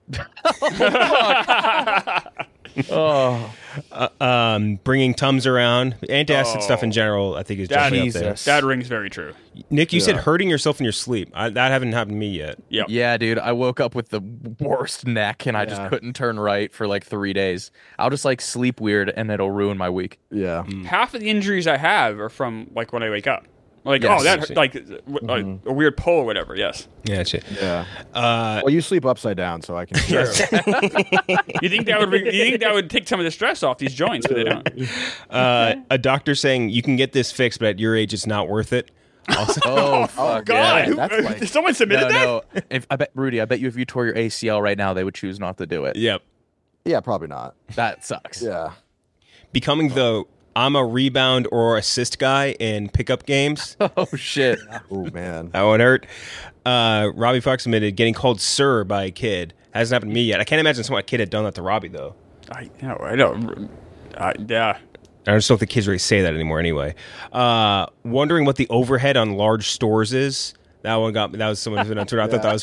Bringing Tums around, antacid stuff in general, I think is definitely up there. That rings very true. Nick, you said hurting yourself in your sleep. That haven't happened to me yet. Yep. Yeah, dude. I woke up with the worst neck and I just couldn't turn right for like 3 days. I'll just like sleep weird and it'll ruin my week. Yeah. Half of the injuries I have are from like when I wake up. Like, Yes. oh, that like a weird pull or whatever. Yes. Yeah, shit. Yeah. Well, you sleep upside down, so I can. You think that would take some of the stress off these joints, but they don't. A doctor saying you can get this fixed, but at your age, it's not worth it. Also, Oh, fuck. God, Yeah. that's like- did someone submitted that? No. I bet you, if you tore your ACL right now, they would choose not to do it. yep. Yeah, probably not. That sucks. Yeah. Becoming the I'm a rebound or assist guy in pickup games. Oh, shit. Oh man. That would hurt. Robbie Fox admitted getting called sir by a kid. Hasn't happened to me yet. I can't imagine a kid had done that to Robbie, though. I know. Yeah. I just don't think kids really say that anymore anyway. Wondering what the overhead on large stores is. That was someone who's been on Twitter. I thought that was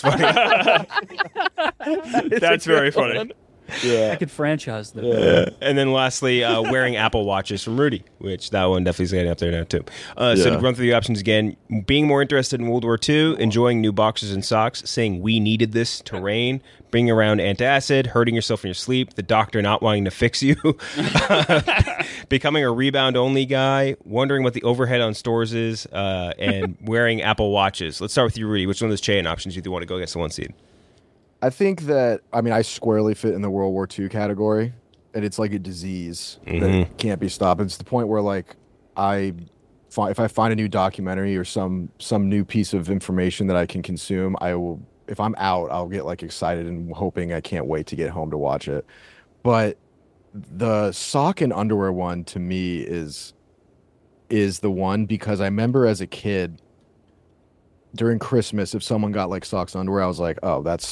funny. That's very funny. I could franchise them. And then lastly, wearing Apple Watches from Rudy, which that one definitely is getting up there now too. So to run through the options again, being more interested in World War II, enjoying new boxers and socks, saying we needed this to rain, bringing around antacid, hurting yourself in your sleep, the doctor not wanting to fix you, becoming a rebound-only guy, wondering what the overhead on stores is, and wearing Apple Watches. Let's start with you, Rudy. Which one of those chain options do you want to go against the one seed? I think that I squarely fit in the World War II category, and it's like a disease that can't be stopped. It's the point where like if I find a new documentary or some new piece of information that I can consume, I will. If I'm out, I'll get like excited and hoping I can't wait to get home to watch it. But the sock and underwear one to me is the one, because I remember as a kid during Christmas, if someone got like socks and underwear, I was like, oh, that's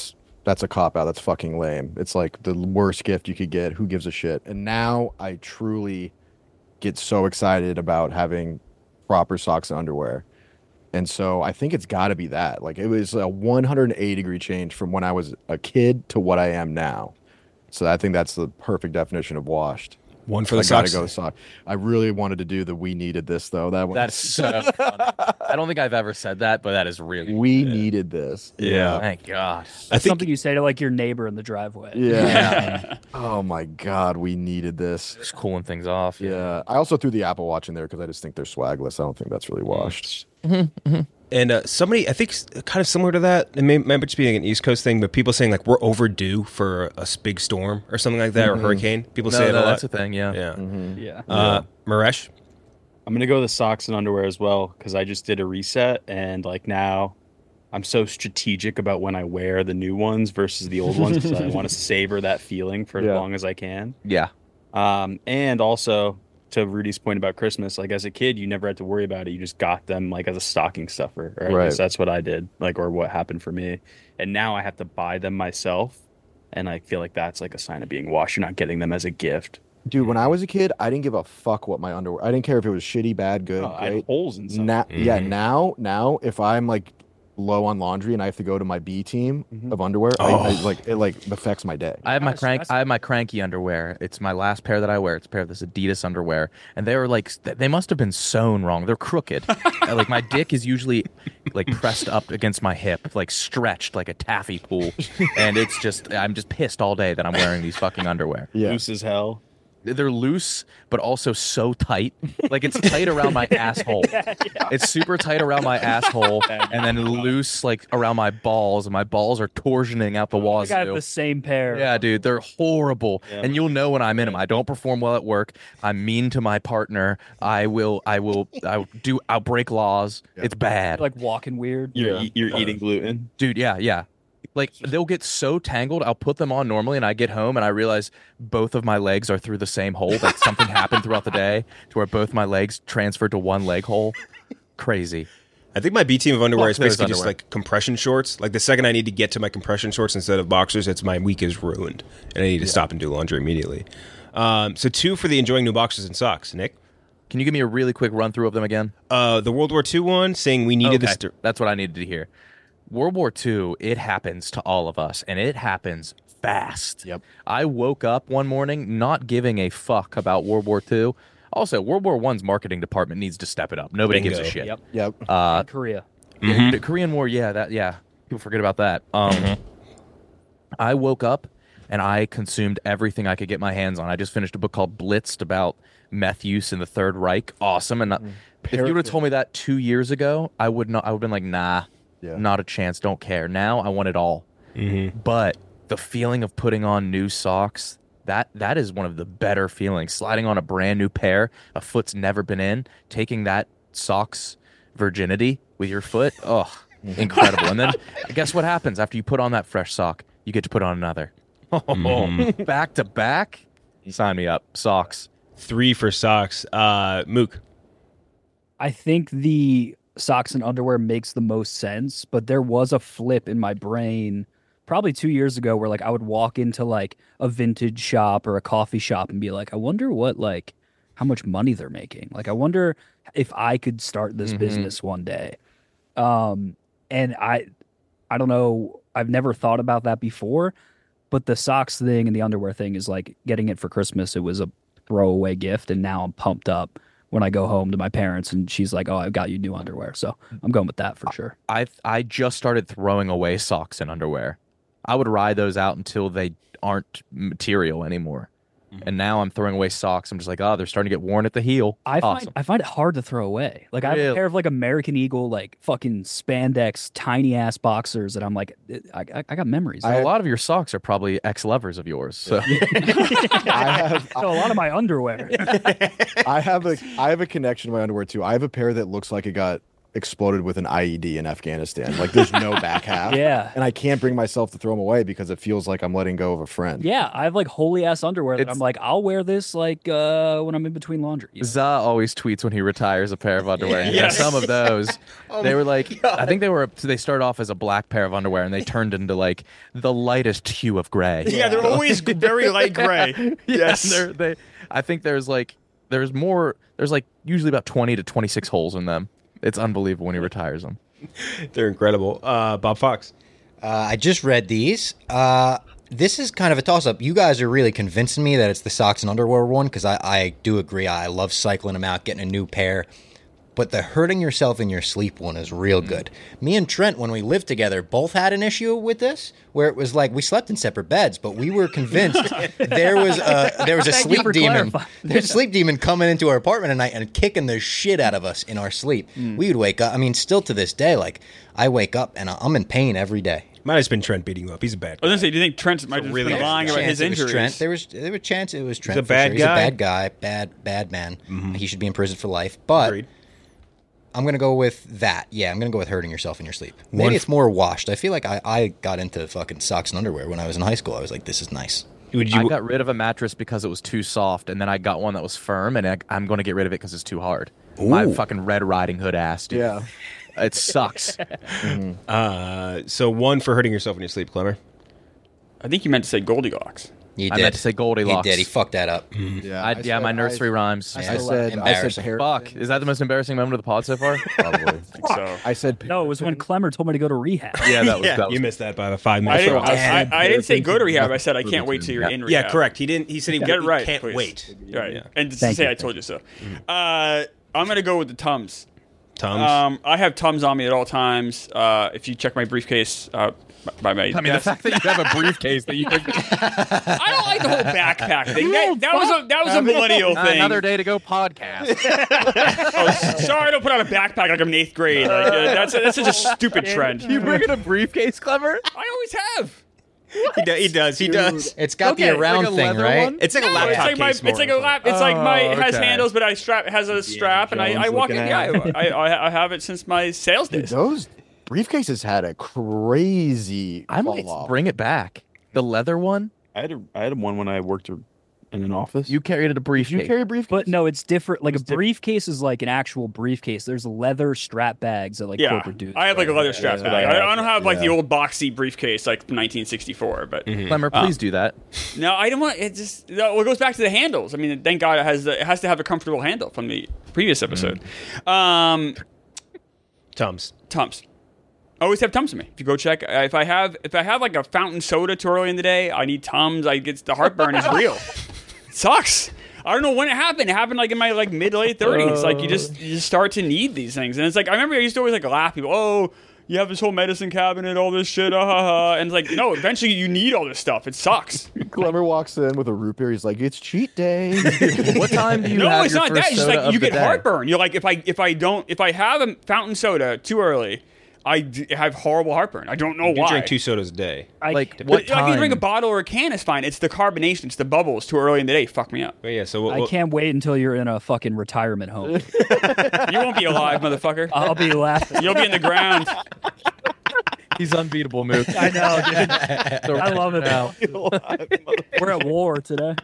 that's a cop out. That's fucking lame. It's like the worst gift you could get. Who gives a shit? And now I truly get so excited about having proper socks and underwear. And so I think it's got to be that. Like it was a 180-degree change from when I was a kid to what I am now. So I think that's the perfect definition of washed. One for the I gotta socks. go sock. I really wanted to do the "we needed this" though. That one. That's so funny. I don't think I've ever said that, but that is really. We needed this. Yeah. Thank God. I think Something you say to like your neighbor in the driveway. Yeah. Oh my God, we needed this. Just cooling things off. Yeah. I also threw the Apple Watch in there because I just think they're swagless. I don't think that's really washed. And somebody, I think, kind of similar to that. It might just be an East Coast thing, but people saying like we're overdue for a big storm or something like that, or hurricane. People say it a lot. That's a thing. Yeah. Yeah. Yeah. Maresh. I'm gonna go with the socks and underwear as well because I just did a reset and like now I'm so strategic about when I wear the new ones versus the old ones because I want to savor that feeling for as long as I can. Yeah. And also to Rudy's point about Christmas, like as a kid, you never had to worry about it. You just got them like as a stocking stuffer, or at least that's what I did, like, or what happened for me. And now I have to buy them myself, and I feel like that's like a sign of being washed. You're not getting them as a gift. Dude, when I was a kid, I didn't give a fuck what my underwear. I didn't care if it was shitty, bad, good, I had great. holes in some. Yeah, now if I'm like low on laundry and I have to go to my B team of underwear, I like it like affects my day. I have my cranky underwear. It's my last pair that I wear. It's a pair of this Adidas underwear, and they were like they must have been sewn wrong. They're crooked. Like my dick is usually like pressed up against my hip, like stretched like a taffy pool, and it's just I'm just pissed all day that I'm wearing these fucking underwear. Yeah. Loose as hell. They're loose, but also so tight. Like it's tight around my asshole. It's super tight around my asshole, and then loose like around my balls, and my balls are torsioning out the I wazoo. got the same pair. Yeah, dude, they're horrible, and you'll know when I'm in them. I don't perform well at work. I'm mean to my partner. I'll break laws. It's bad, Like walking weird. You're eating gluten. dude. Yeah. Like they'll get so tangled. I'll put them on normally, and I get home and I realize both of my legs are through the same hole. Like something happened throughout the day to where both my legs transferred to one leg hole. Crazy. I think my B team of underwear is Fuck those basically just underwear. like compression shorts. Like the second I need to get to my compression shorts instead of boxers, it's my week is ruined, and I need to stop and do laundry immediately. So 2 for the enjoying new boxers and socks. Nick, Can you give me a really quick run through of them again? the World War II one saying we needed this. That's what I needed to hear. World War II, it happens to all of us, and it happens fast. Yep. I woke up one morning not giving a fuck about World War II. Also, World War I's marketing department needs to step it up. Nobody gives a Bingo. shit. Yep. Yep. Korea. The Korean War, people forget about that. I woke up and I consumed everything I could get my hands on. I just finished a book called Blitzed about meth use in the Third Reich. Awesome. And if you would have told me that 2 years ago, I would not. I would have been like, nah, not a chance. Don't care. Now I want it all. But the feeling of putting on new socks, that is one of the better feelings. Sliding on a brand new pair, a foot's never been in, taking that sock's virginity with your foot. Oh, incredible. And then guess what happens after you put on that fresh sock? You get to put on another. Back to back? Sign me up. Socks. 3 for socks. Mook. I think the socks and underwear makes the most sense, but there was a flip in my brain probably 2 years ago where like I would walk into like a vintage shop or a coffee shop and be like, I wonder what like how much money they're making. Like I wonder if I could start this business one day. And I don't know, I've never thought about that before, but the socks thing and the underwear thing is like getting it for Christmas. It was a throwaway gift, and now I'm pumped up when I go home to my parents and she's like, oh, I've got you new underwear. So I'm going with that for sure. I just started throwing away socks and underwear. I would ride those out until they aren't material anymore. And now I'm throwing away socks. I'm just like, oh, they're starting to get worn at the heel. I Awesome. find it hard to throw away. Like I have a Really? pair of like American Eagle, like fucking spandex, tiny ass boxers that I'm like, I got memories. A lot of your socks are probably ex-lovers of yours. So I have So a lot of my underwear. I have a connection to my underwear too. I have a pair that looks like it got exploded with an IED in Afghanistan. Like there's no back half. Yeah. And I can't bring myself to throw them away because it feels like I'm letting go of a friend. Yeah, I have like holy ass underwear that It's- I'm like, I'll wear this like when I'm in between laundry. you know? Za always tweets when he retires a pair of underwear. And Yes. some of those, they were like, I think they started off as a black pair of underwear and they turned into like the lightest hue of gray. Yeah, they're always very light gray. Yes. I think there's like usually about 20 to 26 holes in them. It's unbelievable when he retires them. They're incredible. Bob Fox. I just read these. This is kind of a toss-up. You guys are really convincing me that it's the socks and underwear one, because I do agree. I love cycling them out, getting a new pair. But the hurting yourself in your sleep one is real good. Me and Trent, when we lived together, both had an issue with this, where it was like we slept in separate beds, but we were convinced there was a sleep demon. There's a sleep demon coming into our apartment at night and kicking the shit out of us in our sleep. We would wake up. I mean, still to this day, like I wake up and I'm in pain every day. Might have been Trent beating you up. He's a bad guy. I was gonna say, do you think Trent might have really been lying about his Chance it was injuries? Trent. There was a chance it was Trent. He's a bad for sure. guy. He's a bad guy, bad man. He should be in prison for life. But Agreed. I'm going to go with that. Yeah, I'm going to go with hurting yourself in your sleep. Maybe it's more washed. I feel like I got into fucking socks and underwear when I was in high school. I was like, this is nice. I got rid of a mattress because it was too soft, and then I got one that was firm, and I'm going to get rid of it because it's too hard. My fucking Red Riding Hood ass, dude. Yeah. It sucks. So one for hurting yourself in your sleep, Clemmer. I think you meant to say Goldilocks. You I did. meant to say Goldilocks. He did. He fucked that up. Yeah. My nursery rhymes. Yeah. I said Embarrassing. hair. Fuck. Is that the most embarrassing moment of the pod so far? Probably. So I said No, it was when Clemmer told me to go to rehab. Yeah, that was. You missed that by about 5 I minutes. didn't, Damn. I didn't say go to rehab. I said I can't wait till you're in rehab. Yeah, correct. He didn't. He said he Get it right. can't please. wait. Right. Yeah. And to Thank say you. I told you so. I'm gonna go with the Tums. Tums. I have Tums on me at all times. If you check my briefcase, by my I mean, the desk. fact that you have a briefcase that you can. I don't like the whole backpack thing. That was a millennial thing. Another day to go podcast. Sorry, I don't put on a backpack like I'm in 8th grade. Like, that's such a stupid trend. You bringing a briefcase, Clever? I always have. He does. It's got the around like a thing, leather right? one? It's like a No, laptop it's like case. it's like a lap. It's like my. It has okay. handles, but has a strap, and I walk in. looking Yeah, at I have it since my sales Dude, days. those briefcases had a crazy I might fall off. bring it back. The leather one. I had one when I worked in an office. You carried it a Did briefcase. you carry a briefcase? But no, it's different. Like a briefcase is like an actual briefcase. There's leather strap bags that like Yeah, corporate dudes. I have like a leather strap that's what bag. I have. I don't have like the Yeah. old boxy briefcase like 1964, but Clemmer, please do that. no, I don't want it. Just well, it goes back to the handles. I mean, thank God it has to have a comfortable handle from the previous episode. Tums. Tums. Always have Tums in me. If you go check, if I have like a fountain soda too early in the day, I need Tums. The heartburn is real. It sucks. I don't know when it happened. It happened like in my like mid to late 30s. Like you just start to need these things, and it's like I remember I used to always like laugh people. Oh, you have this whole medicine cabinet, all this shit, and it's like no. Eventually, you need all this stuff. It sucks. Clemmer walks in with a root beer. He's like, "It's cheat day." What time do you No, have it's your not first that. It's just soda like of you the get day? heartburn. You're like if I have a fountain soda too early, I have horrible heartburn. I don't know You why. drink 2 sodas a day. Like But, what like time? you drink a bottle or a can is fine. It's the carbonation. It's the bubbles too early in the day. Fuck me up. But yeah, so I can't wait until you're in a fucking retirement home. You won't be alive, motherfucker. I'll be laughing. You'll be in the ground. He's unbeatable, Mook. I know, dude. I love it now. We're at war today.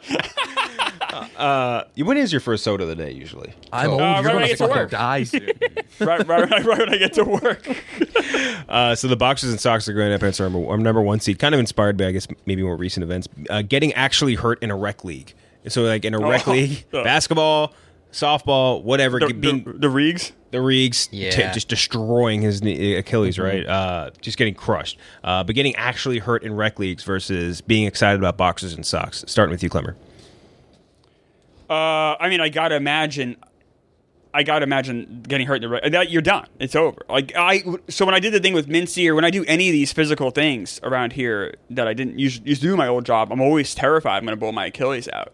when is your first soda of the day usually? I'm old. right You're when I gonna get to fucking work. die soon. right when I get to work. So the boxers and socks are going up against our number one seed, kind of inspired by, I guess, maybe more recent events. Getting actually hurt in a rec league. So like in a rec league, basketball, softball, whatever, The being Regs. the Regs Yeah. just destroying his Achilles, right? Just getting crushed. But getting actually hurt in rec leagues versus being excited about boxers and socks. Starting with you, Clemmer. I mean, I gotta imagine getting hurt in the that you're done. It's over. So when I did the thing with Mincy, or when I do any of these physical things around here that I didn't used to do in my old job, I'm always terrified I'm going to blow my Achilles out.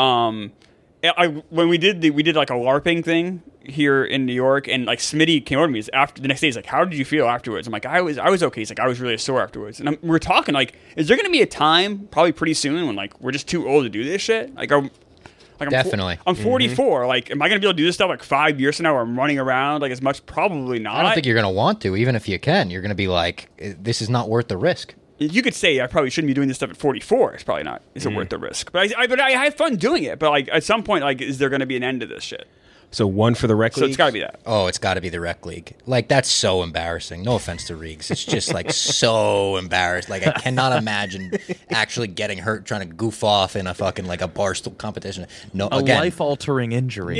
When we did like a LARPing thing here in New York, and like Smitty came over to me after the next day. He's like, "How did you feel afterwards?" I'm like, "I was okay." He's like, "I was really sore afterwards." And we're talking like, is there going to be a time, probably pretty soon, when like we're just too old to do this shit? Like, Like Definitely. I'm 44. Like, am I going to be able to do this stuff like 5 years from now where I'm running around like as much? Probably not. I don't think you're going to want to, even if you can. You're going to be like, this is not worth the risk. You could say I probably shouldn't be doing this stuff at 44. It's probably not. Is it worth the risk? But I have fun doing it. But like at some point, like, is there going to be an end to this shit? So one for the rec league. So it's got to be that. Oh, it's got to be the rec league. Like, that's so embarrassing. No offense to Reegs. It's just, like, so embarrassed. Like, I cannot imagine actually getting hurt trying to goof off in a fucking, like, a barstool competition. No, again. Life-altering injury. It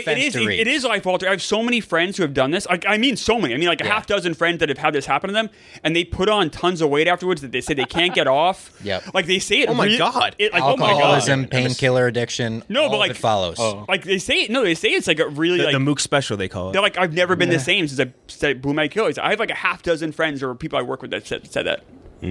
is life-altering. I have so many friends who have done this. Like, I mean so many. I mean, like, a half dozen friends that have had this happen to them, and they put on tons of weight afterwards that they say they can't get off. Yep. Like, they say it. Oh, my God. Alcoholism, painkiller addiction, no, but like, it follows. Like, they say it's like a really, like... The MOOC special, they call it. They're like, I've never been the same since I blew my Achilles. I have like a half dozen friends or people I work with that said that.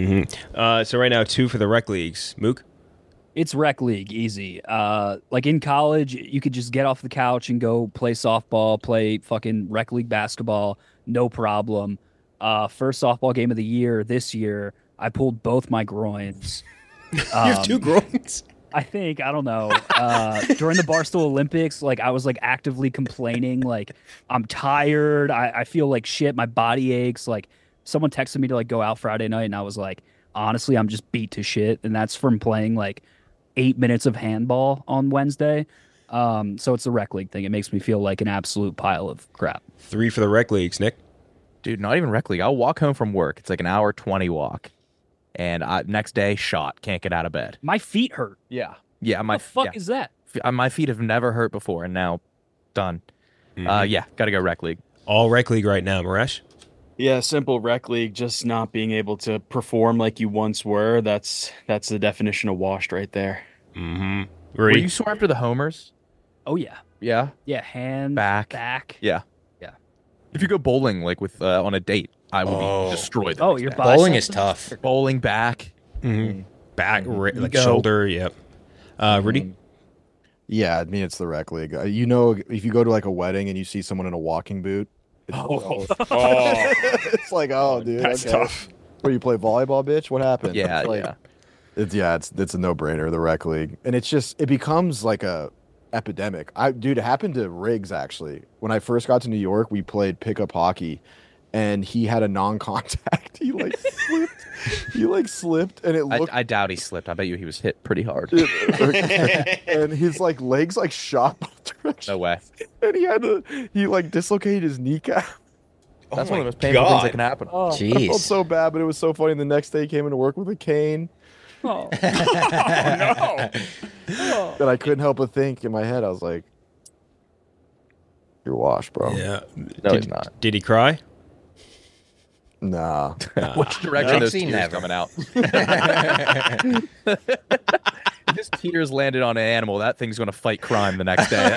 So right now, 2 for the rec leagues. Mook? It's rec league, easy. Like in college, you could just get off the couch and go play softball, play fucking rec league basketball, no problem. First softball game of the year this year, I pulled both my groins. You have 2 groins? I think, I don't know, during the Barstool Olympics, like I was like actively complaining, like I'm tired, I feel like shit, my body aches. Like someone texted me to like go out Friday night and I was like, honestly, I'm just beat to shit. And that's from playing like 8 minutes of handball on Wednesday. So it's the rec league thing. It makes me feel like an absolute pile of crap. 3 for the rec leagues, Nick? Dude, not even rec league. I'll walk home from work. It's like an hour 20 walk. And next day, shot. Can't get out of bed. My feet hurt. Yeah. What the fuck is that? My feet have never hurt before, and now done. Got to go rec league. All rec league right now, Maresh? Yeah, simple rec league. Just not being able to perform like you once were. That's the definition of washed right there. Mm-hmm. Were you sore after the homers? Oh, yeah. Yeah? Yeah, hand, back. Yeah. Yeah. If you go bowling, like with on a date, I will be destroyed. Oh, your bowling is tough. Bowling back. Back, like shoulder, yep. Rudy? Yeah, I mean, it's the rec league. You know, if you go to like a wedding and you see someone in a walking boot, it's like, oh, dude, that's tough. Where you play volleyball, bitch? What happened? Yeah, it's a no-brainer, the rec league, and it becomes like a epidemic. It happened to Riggs actually. When I first got to New York, we played pickup hockey, and he had a non-contact. He slipped, and it looked. I doubt he slipped. I bet you he was hit pretty hard. And his like legs like shot both directions. No way. And he dislocated his kneacap. That's one of the most painful things that can happen. I felt so bad, but it was so funny. The next day, he came into work with a cane. Oh, no. And I couldn't help but think in my head, I was like, "You're washed, bro." Yeah. No, he's not. Did he cry? Nah. Which direction those tears never. coming out? If his tears landed on an animal, that thing's going to fight crime the next day.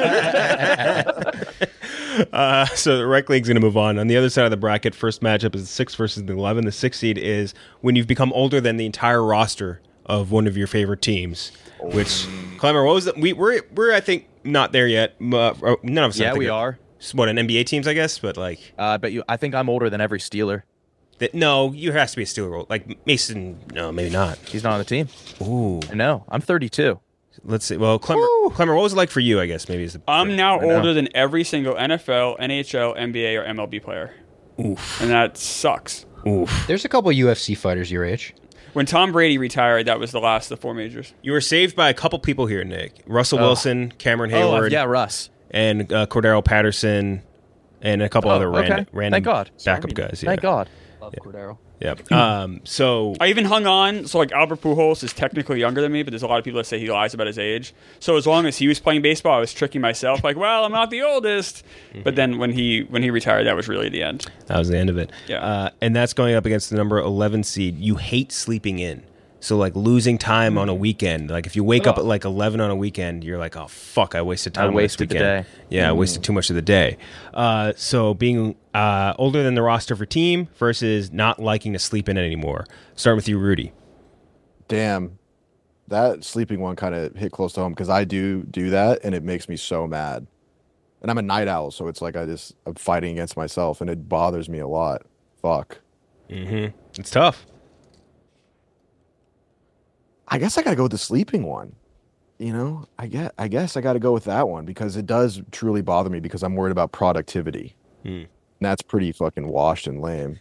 So the rec league's going to move on. On the other side of the bracket, first matchup is the 6 versus the 11. The 6 seed is when you've become older than the entire roster of one of your favorite teams. Which, Clemmer, what was it? We're I think not there yet. None of us. Yeah, we are. What, an NBA teams, I guess, but like. I think I'm older than every Steeler. No, you has to be a Steeler. Like Mason, no, maybe not. He's not on the team. Ooh, I know. I'm 32. Let's see. Well, Clemmer, what was it like for you? I guess maybe is the. I'm now older than every single NFL, NHL, NBA, or MLB player. Oof, and that sucks. Oof. There's a couple UFC fighters your age. When Tom Brady retired, that was the last of the 4 majors. You were saved by a couple people here, Nick. Russell Wilson, Cameron Hayward. Yeah, Russ. And Cordero Patterson, and a couple other random Thank God. backup guys. Yeah. Thank God. Love Cordero. Yeah. So I even hung on. So like Albert Pujols is technically younger than me, but there's a lot of people that say he lies about his age. So as long as he was playing baseball, I was tricking myself. Like, well, I'm not the oldest. But then when he retired, that was really the end. That was the end of it. Yeah. And that's going up against the number 11 seed. You hate sleeping in. So like losing time on a weekend. Like if you wake up at like 11 on a weekend, you're like, oh fuck, I wasted time. I wasted the day. Yeah, I wasted too much of the day. So being older than the roster for team versus not liking to sleep in anymore. Starting with you, Rudy. Damn, that sleeping one kind of hit close to home because I do that, and it makes me so mad. And I'm a night owl, so it's like I'm fighting against myself, and it bothers me a lot. Fuck. Mm-hmm. It's tough. I guess I gotta go with the sleeping one. I guess I got to go with that one because it does truly bother me because I'm worried about productivity. And that's pretty fucking washed and lame.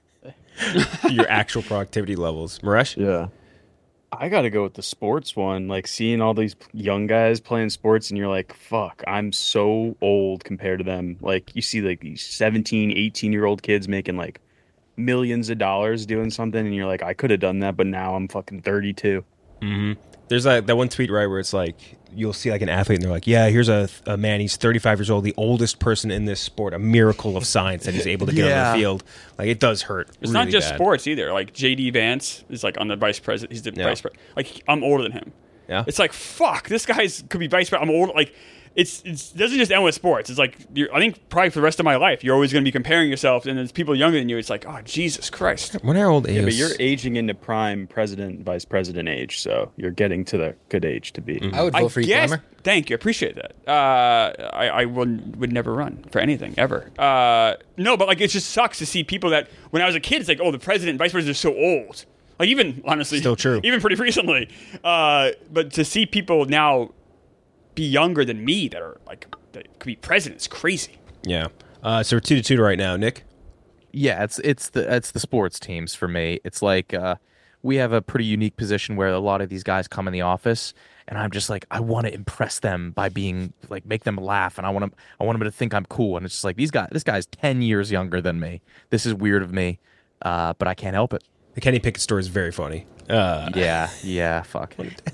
Your actual productivity levels. Maresh? Yeah. I got to go with the sports one. Like seeing all these young guys playing sports and you're like, fuck, I'm so old compared to them. Like you see like these 17, 18-year-old kids making like millions of dollars doing something and you're like, I could have done that, but now I'm fucking 32. Mm-hmm. There's like that one tweet, right, where it's like you'll see like an athlete and they're like, yeah, here's a man, he's 35 years old, the oldest person in this sport, a miracle of science that he's able to get on the field. Like it does hurt. It's really not just sports either. Like JD Vance is like on the vice president. He's the vice president. Like I'm older than him. Yeah. It's like fuck. This guy's could be vice president. I'm old. Like it doesn't just end with sports. It's like I think probably for the rest of my life, you're always going to be comparing yourself, and there's people younger than you. It's like, oh Jesus Christ. When our old age, but you're aging into prime president, vice president age, so you're getting to the good age to be. I would vote for you, Clemmer. Thank you, appreciate that. I would never run for anything ever. No, but like it just sucks to see people that when I was a kid, it's like, oh, the president and vice president are so old. Like even honestly, still true. Even pretty recently, but to see people now be younger than me that are like that could be presidents, crazy. Yeah. So we're 2-2 right now, Nick. Yeah, it's the sports teams for me. It's like we have a pretty unique position where a lot of these guys come in the office, and I'm just like, I want to impress them by being like, make them laugh, and I want them to think I'm cool. And it's just like this guy's 10 years younger than me. This is weird of me, but I can't help it. The Kenny Pickett story is very funny. Yeah, fuck.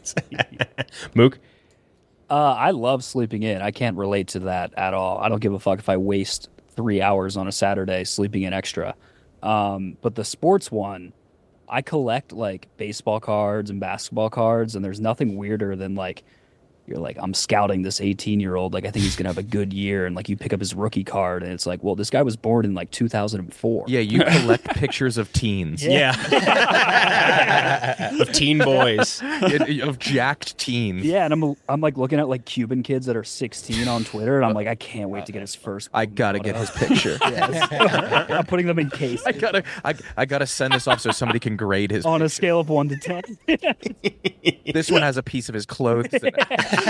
Mook? I love sleeping in. I can't relate to that at all. I don't give a fuck if I waste 3 hours on a Saturday sleeping in extra. But the sports one, I collect like baseball cards and basketball cards, and there's nothing weirder than like you're like, I'm scouting this 18-year-old. Like, I think he's going to have a good year. And like you pick up his rookie card and it's like, well, this guy was born in like 2004. Yeah, you collect pictures of teens. Yeah. Of teen boys. Of jacked teens. Yeah, and I'm like looking at like Cuban kids that are 16 on Twitter, and I'm like, I can't wait to get his first. I gotta get his picture. I'm putting them in case. I gotta send this off so somebody can grade his on picture. a scale of 1 to 10. This one has a piece of his clothes in it.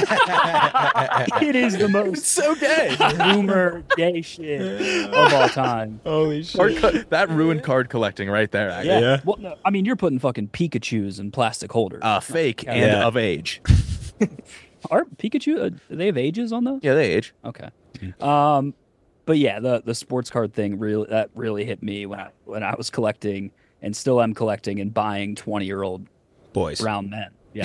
It is the most so gay rumor gay shit of all time. Holy shit. That ruined card collecting right there. Actually. Yeah. Well, no, I mean, you're putting fucking Pikachus in plastic holders. Fake and of age. Are Pikachu? They have ages on those? Yeah, they age. Okay. But yeah, the sports card thing really hit me when I was collecting and still am collecting and buying 20-year-old boys, brown men. Yeah.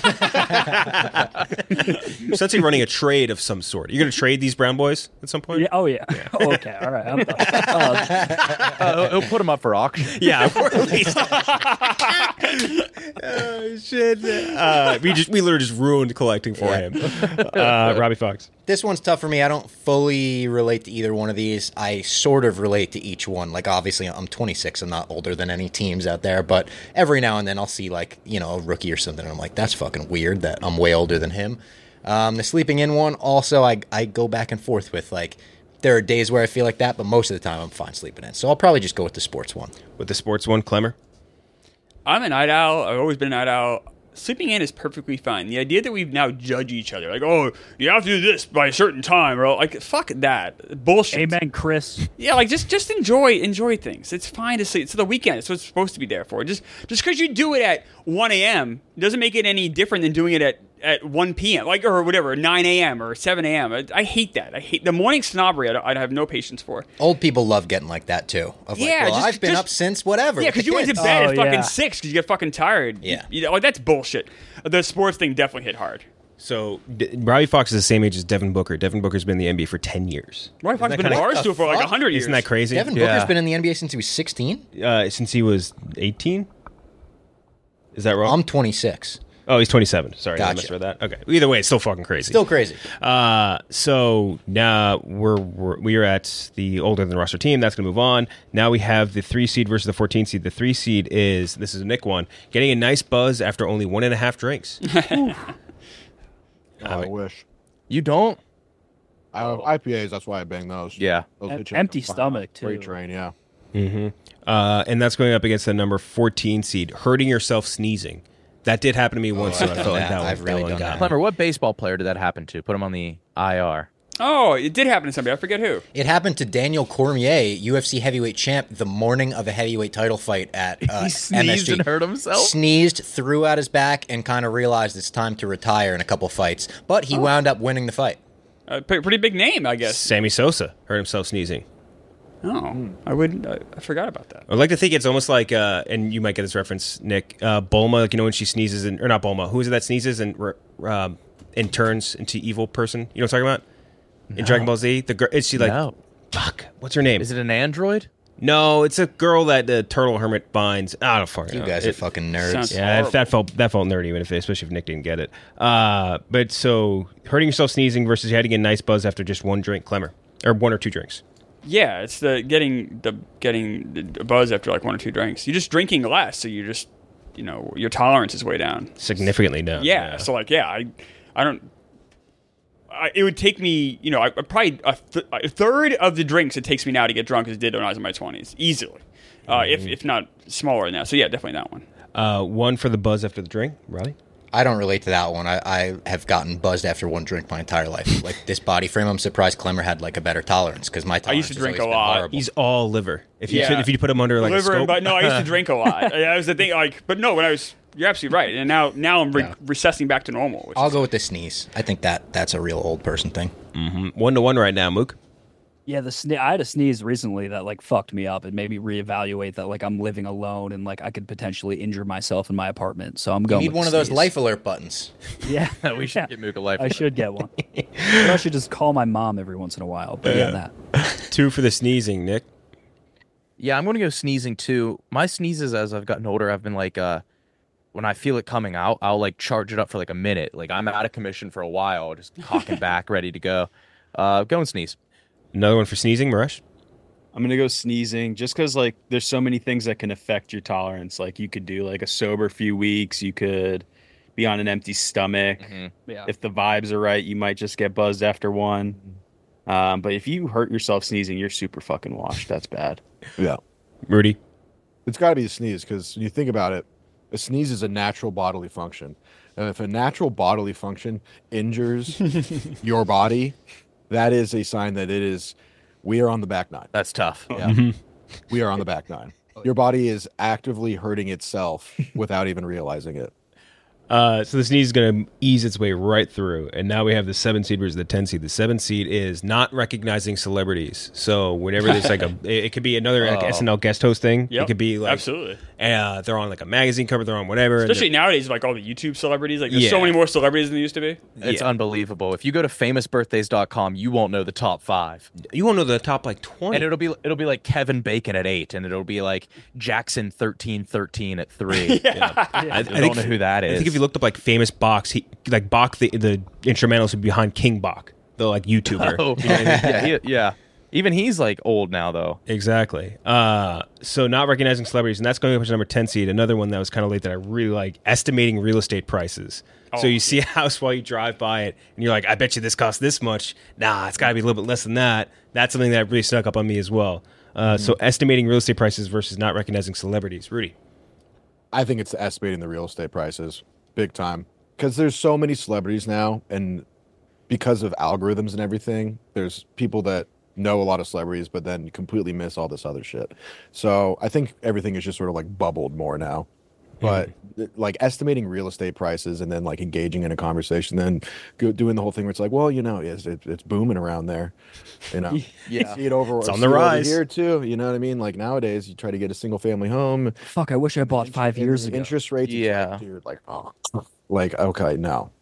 You're essentially running a trade of some sort. You're going to trade these brown boys at some point? Yeah. Oh, yeah. Okay. All right. He'll put them up for auction. Yeah. At least. Oh, shit. We literally just ruined collecting for him. Robbie Fox. This one's tough for me. I don't fully relate to either one of these. I sort of relate to each one. Like, obviously, I'm 26. I'm not older than any teams out there. But every now and then I'll see, like, a rookie or something. And I'm like, that's fucking weird that I'm way older than him. The sleeping in one, also, I go back and forth with, like, there are days where I feel like that. But most of the time, I'm fine sleeping in. So I'll probably just go with the sports one. With the sports one, Clemmer? I'm a night owl. I've always been a night owl. Sleeping in is perfectly fine. The idea that we now judge each other, like, oh, you have to do this by a certain time, bro. Like, fuck that bullshit. Amen, Chris. Yeah, like just enjoy things. It's fine to sleep. It's the weekend. It's what it's supposed to be there for. Just because you do it at 1 a.m. doesn't make it any different than doing it at 1 p.m. like or whatever, 9 a.m. or 7 a.m. I hate that. I hate the morning snobbery. I'd have no patience for. Old people love getting like that too. Of like, well, I've been up since whatever. Yeah, because you went to bed at fucking 6 because you get fucking tired. Yeah, like that's bullshit. The sports thing definitely hit hard. So Robbie Fox is the same age as Devin Booker. Devin Booker's been in the NBA for 10 years. Robbie Fox has been in Barstool for like 100 years. Isn't that crazy? Devin Booker's been in the NBA since he was 16? Since he was 18? Is that wrong? I'm 26. Oh, he's 27. Sorry, Gotcha. I misread that. Okay. Either way, it's still fucking crazy. Still crazy. So now we are at the older than roster team. That's going to move on. Now we have the 3 seed versus the 14 seed. The 3 seed this is a Nick one, getting a nice buzz after only 1.5 drinks. I wish. You don't? I have IPAs, that's why I bang those. Yeah. Those bitches Empty are fucking stomach, too. Freight train, yeah. Mm-hmm. And that's going up against the number 14 seed, hurting yourself sneezing. That did happen to me once, so I felt like that I've one, really that one done got that. me. Clemmer, what baseball player did that happen to? Put him on the IR. Oh, it did happen to somebody. I forget who. It happened to Daniel Cormier, UFC heavyweight champ, the morning of a heavyweight title fight at He sneezed MSG. and hurt himself? Sneezed, threw out his back, and kind of realized it's time to retire in a couple fights. But he wound up winning the fight. Pretty big name, I guess. Sammy Sosa hurt himself sneezing. Oh, I forgot about that. I'd like to think it's almost like, and you might get this reference, Nick, Bulma, like, you know, when she sneezes, or not Bulma, who is it that sneezes and turns into evil person? You know what I'm talking about? In Dragon Ball Z? The girl, is she like, No. fuck, what's her name? Is it an android? No, it's a girl that the turtle hermit binds. I don't fucking know. You guys are fucking nerds. sounds- Yeah, horrible. that felt nerdy, even if, especially if Nick didn't get it. But so hurting yourself sneezing versus having a nice buzz after just one drink, Clemmer, or one or two drinks. Yeah, it's the getting the buzz after like one or two drinks. You're just drinking less, so you just your tolerance is way down. Significantly down. Yeah, so like I don't. It would take me, I probably a third of the drinks it takes me now to get drunk as it did when I was in my 20s, easily, if not smaller than that. So yeah, definitely that one. One for the buzz after the drink, Riley. I don't relate to that one. I have gotten buzzed after one drink my entire life. Like this body frame, I'm surprised Clemmer had like a better tolerance because my tolerance used to has drink always a been lot. horrible. He's all liver. If you Yeah. if you put him under like a Liver, scope, but no, I used to drink a lot. That was the thing. Like, but no, you're absolutely right. And now I'm recessing back to normal. Which I'll is, go with the sneeze. I think that's a real old person thing. 1-1 right now, Mook. Yeah, I had a sneeze recently that like fucked me up. It made me reevaluate that like I'm living alone and like I could potentially injure myself in my apartment. So I'm You going. need with one of those sneeze. life alert buttons. Yeah, We should get Mook a life. I should get one. Or I should just call my mom every once in a while. But yeah, that. 2 for the sneezing, Nick. Yeah, I'm going to go sneezing too. My sneezes as I've gotten older, I've been like, when I feel it coming out, I'll like charge it up for like a minute. Like I'm out of commission for a while, just cocking back, ready to go. Go and sneeze. Another one for sneezing, Maresh. I'm gonna go sneezing just because like there's so many things that can affect your tolerance. Like you could do like a sober few weeks. You could be on an empty stomach. Yeah. If the vibes are right, you might just get buzzed after one. But if you hurt yourself sneezing, you're super fucking washed. That's bad. Yeah. Rudy. It's got to be a sneeze because when you think about it, a sneeze is a natural bodily function. And if a natural bodily function injures your body, that is a sign that we are on the back nine. That's tough. Yeah. We are on the back nine. Your body is actively hurting itself without even realizing it. So the sneeze is going to ease its way right through, and now we have the 7 seed versus the 10 seed. The 7 seed is not recognizing celebrities. So whenever there's like it could be another like, SNL guest host thing. Yep, It could be like absolutely. They're on like a magazine cover. They're on whatever. and Especially nowadays, like all the YouTube celebrities. Like there's so Yeah. many more celebrities than there used to be. It's unbelievable. If you go to famousbirthdays.com, you won't know the top 5. you won't know the top like 20. And it'll be like Kevin Bacon at 8, and it'll be like Jackson 1313 at 3. I don't know who that I is. think if you looked up like famous Box, Bach, the instrumentals would be behind King Bach, the like YouTuber. Oh, yeah. Even he's like old now, though. Exactly. So not recognizing celebrities, and that's going up to number 10 seed. Another one that was kind of late that I really like, estimating real estate prices. So you see a house while you drive by it, and you're like, I bet you this costs this much. Nah, it's got to be a little bit less than that. That's something that really snuck up on me as well. So estimating real estate prices versus not recognizing celebrities. Rudy. I think it's estimating the real estate prices big time because there's so many celebrities now, and because of algorithms and everything, there's people that know a lot of celebrities but then completely miss all this other shit. So I think everything is just sort of like bubbled more now. But like estimating real estate prices and then like engaging in a conversation, then doing the whole thing where it's like, well, it's booming around there, Yeah. See it over, It's on see the it over rise. here too. You know what I mean? Like nowadays, you try to get a single family home. Fuck, I wish I bought 5 years ago. Interest rates, it's Yeah. like, dude, like, oh, like okay, no.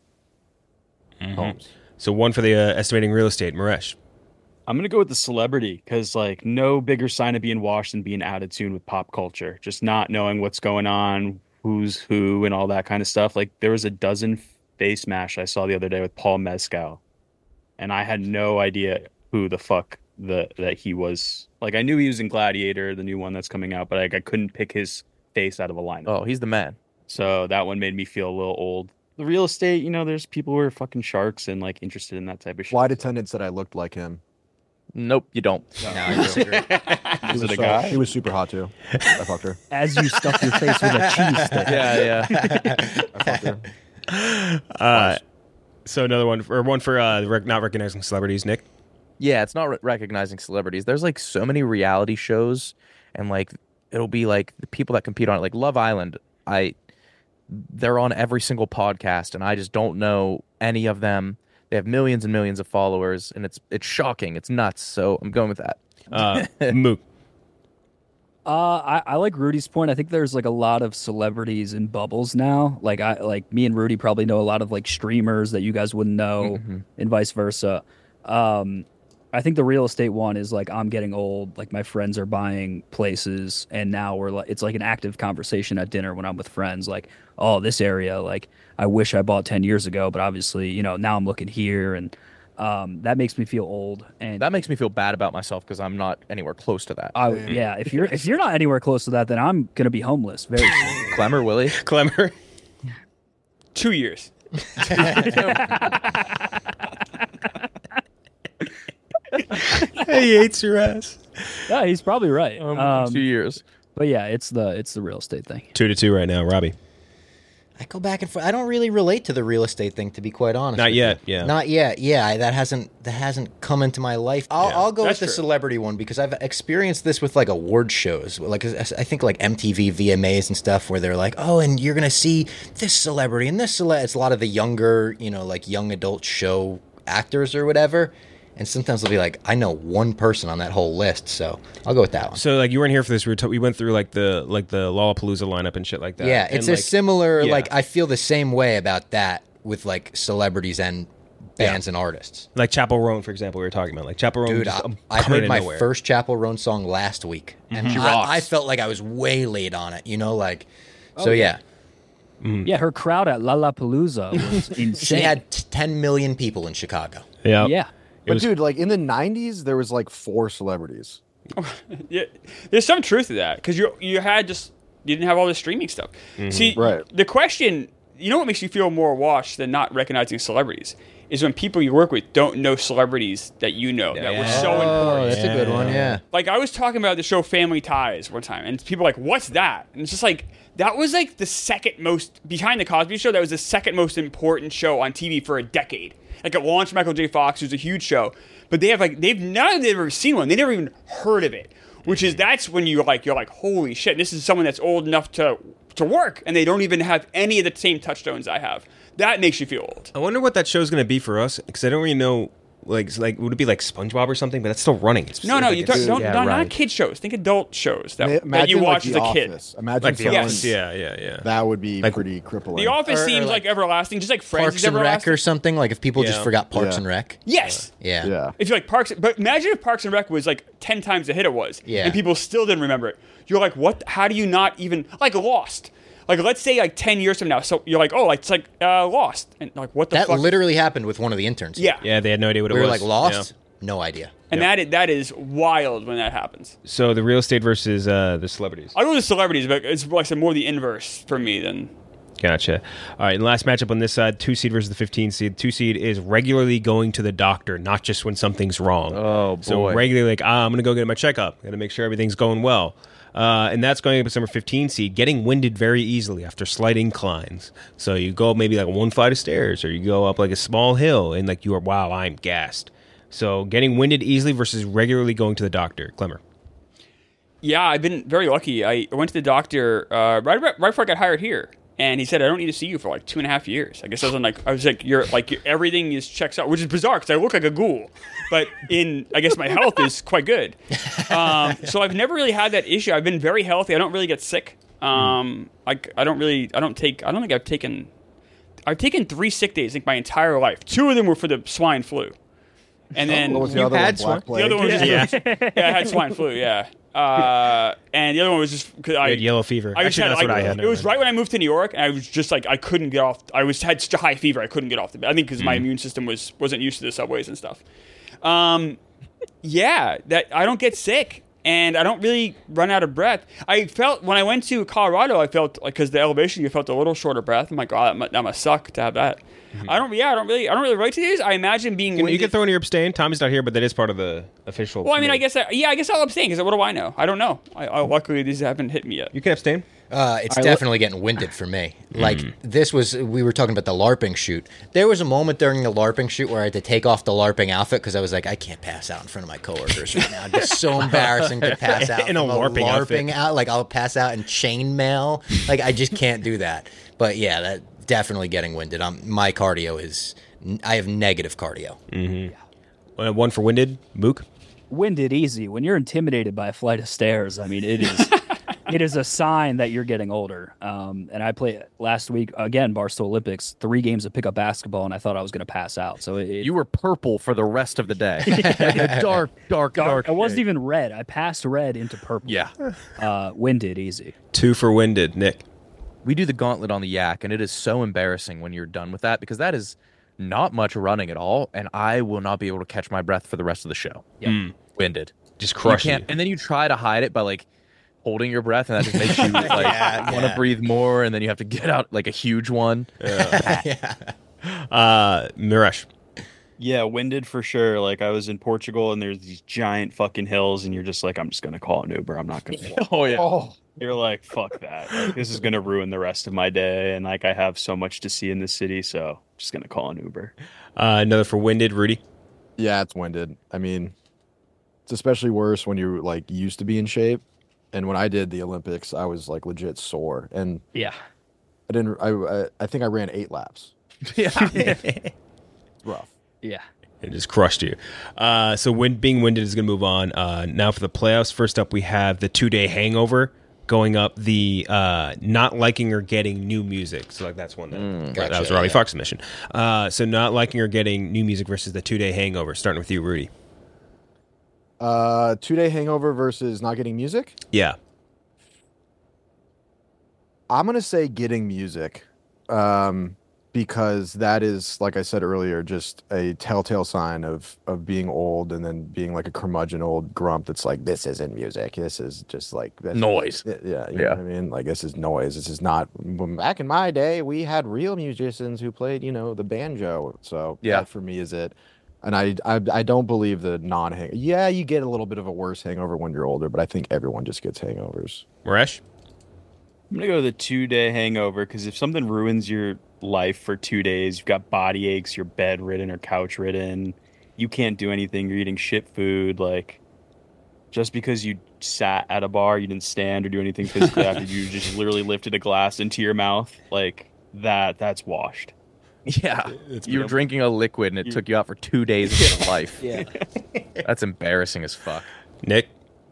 Homes. So one for the estimating real estate. Maresh. I'm gonna go with the celebrity because like no bigger sign of being washed than being out of tune with pop culture. Just not knowing what's going on, who's who, and all that kind of stuff. Like there was a dozen face mash I saw the other day with Paul Mescal, and I had no idea who the fuck that he was. Like I knew he was in Gladiator, the new one that's coming out, but like I couldn't pick his face out of a lineup. Oh, he's the man. So that one made me feel a little old. The real estate, there's people who are fucking sharks and like interested in that type of shit. Flight attendant said I looked like him. Nope, you don't. No, I disagree. Is it a guy? He was super hot too. I fucked her. As you stuff your face with a cheese stick. Yeah. I fucked her. So another one, or one for not recognizing celebrities, Nick. Yeah, it's not recognizing celebrities. There's like so many reality shows, and like it'll be like the people that compete on it, like Love Island. They're on every single podcast, and I just don't know any of them. They have millions and millions of followers, and it's shocking. It's nuts. So I'm going with that. Mook. I like Rudy's point. I think there's like a lot of celebrities in bubbles now. Like me and Rudy probably know a lot of like streamers that you guys wouldn't know, and vice versa. I think the real estate one is like I'm getting old. Like my friends are buying places, and now it's like an active conversation at dinner when I'm with friends. Like, oh, this area, like I wish I bought 10 years ago, but obviously, now I'm looking here, and that makes me feel old, and That makes me feel bad about myself because I'm not anywhere close to that. yeah. If you're not anywhere close to that, then I'm gonna be homeless very soon. Clemmer, Willie. Clemmer. 2 years. He hates your ass. Yeah, he's probably right. 2 years. But yeah, it's the real estate thing. 2-2 right now, Robbie. I go back and forth. I don't really relate to the real estate thing, to be quite honest. Not with yet, you. yeah. Not yet. Yeah, that hasn't come into my life. I'll go with the celebrity one because I've experienced this with like award shows, like I think like MTV VMAs and stuff, where they're like, oh, and you're gonna see this celebrity and this It's a lot of the younger, like young adult show actors or whatever. And sometimes they'll be like, I know one person on that whole list, so I'll go with that one. So like you weren't here for this. We went through like the Lollapalooza lineup and shit like that. Yeah, it's a similar. yeah. Like I feel the same way about that with like celebrities and bands and artists. Like Chappell Roan, for example, we were talking about. Like Chappell Roan. Dude, I heard my first Chappell Roan song last week, and I felt like I was way late on it. Yeah. Yeah, her crowd at Lollapalooza was insane. She had 10 million people in Chicago. Yeah. Yeah. But dude, like in the 90s, there was like 4 celebrities. Yeah, there's some truth to that because you didn't have all the streaming stuff. See, Right. the question, what makes you feel more washed than not recognizing celebrities is when people you work with don't know celebrities that you know that were so important. That's a good one, yeah. Like I was talking about the show Family Ties one time, and people were like, "What's that?" And it's just like that was like the second most behind the Cosby Show. That was the second most important show on TV for a decade. Like it launched Michael J. Fox, who's a huge show, but they've never seen one. They never even heard of it. That's when you're like, holy shit, this is someone that's old enough to work, and they don't even have any of the same touchstones I have. That makes you feel old. I wonder what that show's going to be for us because I don't really know. Like would it be like SpongeBob or something? But that's still running. Not kid shows. Think adult shows that you watch as a kid. Imagine Like The someone- Office. Yeah. That would be pretty crippling. The Office Or seems like everlasting, just like Friends Parks is and Rec everlasting. or something. Like if people just Yeah. forgot Parks Yeah. and Rec. Yes. Yeah. Yeah. If you like Parks, but imagine if Parks and Rec was like 10 times the hit it was, Yeah. and people still didn't remember it. You're like, what? How do you not even like Lost? Like, let's say like 10 years from now, so you're like, oh, it's like Lost, and like, what the That fuck? literally happened with one of the interns. Yeah. Yeah, they had no idea what We it were was. like, Lost? No idea. And that is wild when that happens. Yeah. So the real estate versus the celebrities. I go with the celebrities, but it's like I said, more the inverse for me than. Gotcha. All right, and last matchup on this side, 2 seed versus the 15 seed. 2 seed is regularly going to the doctor, not just when something's wrong. Oh, boy. So regularly, like, I'm going to go get my checkup. Got to make sure everything's going well. And that's going up with number 15 seed, getting winded very easily after slight inclines. So you go up maybe like one flight of stairs, or you go up like a small hill, and like wow, I'm gassed. So getting winded easily versus regularly going to the doctor. Clemmer. Yeah, I've been very lucky. I went to the doctor right before I got hired here, and he said I don't need to see you for like 2.5 years. I guess I was like everything is checks out, which is bizarre because I look like a ghoul, but I guess my health is quite good. So I've never really had that issue. I've been very healthy. I don't really get sick. I've taken 3 sick days, I think, my entire life. 2 of them were for the swine flu. And then What was the other one? Black the Plague? other one was just I had swine flu, yeah. And the other one was just because I had yellow fever. Actually, that's what I had. It was right when I moved to New York, and I was just like I couldn't get off. Had such a high fever, I couldn't get off the bed. I think because my immune system wasn't used to the subways and stuff. Yeah, that I don't get sick. and I don't really run out of breath. I felt when I went to Colorado, I felt like because the elevation, you felt a little shorter breath. I'm like, oh, that must suck to have that. I don't really relate to these. I imagine being you can throw in your abstain. Tommy's not here, but that is part of the official. Well, I mean, I guess I'll abstain because what do I know? I don't know. Luckily, these haven't hit me yet. You can abstain. It's definitely getting winded for me. Like we were talking about the LARPing shoot. There was a moment during the LARPing shoot where I had to take off the LARPing outfit because I was like, I can't pass out in front of my coworkers right now. It's just so embarrassing to pass out in a LARPing outfit. Like I'll pass out in chainmail. Like I just can't do that. But yeah, that definitely getting winded. My cardio is. I have negative cardio. Yeah. One for winded, Mook. Winded easy. When you're intimidated by a flight of stairs, I mean, it is. It is a sign that you're getting older. And I played last week, again, Barstool Olympics, 3 games of pickup basketball, and I thought I was going to pass out. So you were purple for the rest of the day. Like a dark. I wasn't even red. I passed red into purple. Yeah. Winded easy. 2 for winded, Nick. We do the gauntlet on the yak, and it is so embarrassing when you're done with that because that is not much running at all, and I will not be able to catch my breath for the rest of the show. Yep. Winded. Just crush you. And then you try to hide it by like holding your breath, and that just makes you like want to breathe more, and then you have to get out like a huge one. Miresh. Yeah, winded for sure. Like I was in Portugal, and there's these giant fucking hills, and you're just like, I'm just gonna call an Uber. I'm not gonna. Oh yeah. You're like, fuck that. Like, this is gonna ruin the rest of my day, and like I have so much to see in this city, so I'm just gonna call an Uber. Another for winded, Rudy. Yeah, it's winded. I mean, it's especially worse when you're like used to be in shape. And when I did the Olympics, I was like legit sore, and Yeah. I think I ran 8 laps. Yeah. Rough. Yeah. It just crushed you. So being winded is going to move on. Now for the playoffs. First up, we have the 2-day hangover going up. The not liking or getting new music. So like that's one that was Robbie Fox's mission. So not liking or getting new music versus the 2-day hangover. Starting with you, Rudy. 2-day hangover versus not getting music. Yeah. I'm gonna say getting music, because that is, like I said earlier, just a telltale sign of being old, and then being like a curmudgeon old grump that's like, this isn't music. This is just like noise. Yeah, you know what I mean? Like, this is noise. This is not. Back in my day, we had real musicians who played, the banjo. So that for me is it. And I don't believe the non-hang. Yeah, you get a little bit of a worse hangover when you're older, but I think everyone just gets hangovers. Maresh? I'm going to go with the 2-day hangover because if something ruins your life for 2 days, you've got body aches, you're bedridden or couch ridden, you can't do anything, you're eating shit food, like just because you sat at a bar, you didn't stand or do anything physically after you just literally lifted a glass into your mouth, like that's washed. Yeah, you were drinking a liquid and it took you out for 2 days of your life. Yeah. That's embarrassing as fuck. Nick?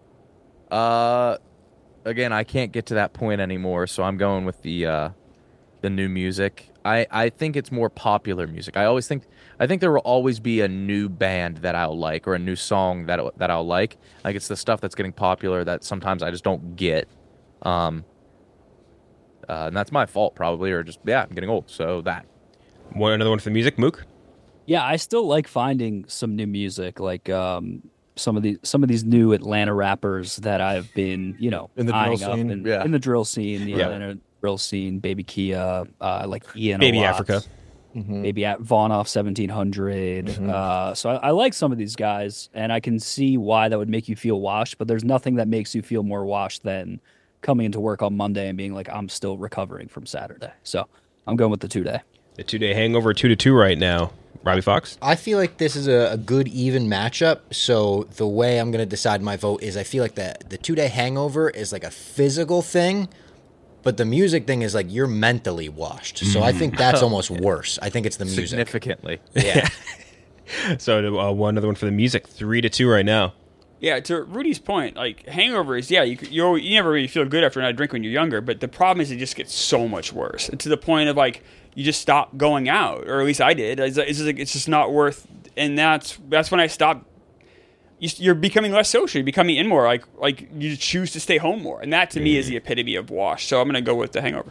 Again, I can't get to that point anymore, so I'm going with the new music. I think it's more popular music. I think there will always be a new band that I'll like, or a new song that I'll like. Like, it's the stuff that's getting popular that sometimes I just don't get. And that's my fault probably, or just I'm getting old, so that. Another one for the music, Mook? Yeah, I still like finding some new music, like some of these new Atlanta rappers that I've been, in the drill scene, in the drill scene, the Atlanta drill scene, Baby Kia, like Ian, Baby Africa, Baby Vaughn off 1700. So I like some of these guys, and I can see why that would make you feel washed. But there's nothing that makes you feel more washed than coming into work on Monday and being like, I'm still recovering from Saturday. So I'm going with the 2-day. The 2-day hangover, 2-2 right now. Robbie Fox? I feel like this is a good even matchup. So the way I'm going to decide my vote is I feel like the 2-day hangover is like a physical thing, but the music thing is like you're mentally washed. So I think that's almost worse. I think it's the music. Significantly. Yeah. So another one for the music, 3-2 right now. Yeah, to Rudy's point, like hangovers, you never really feel good after a night of drink when you're younger, but the problem is it just gets so much worse. To the point of like you just stop going out, or at least I did. It's just not worth, and that's when I stopped. You're becoming less social. You're becoming in more. Like you choose to stay home more, and that to me is the epitome of wash. So I'm gonna go with the hangover.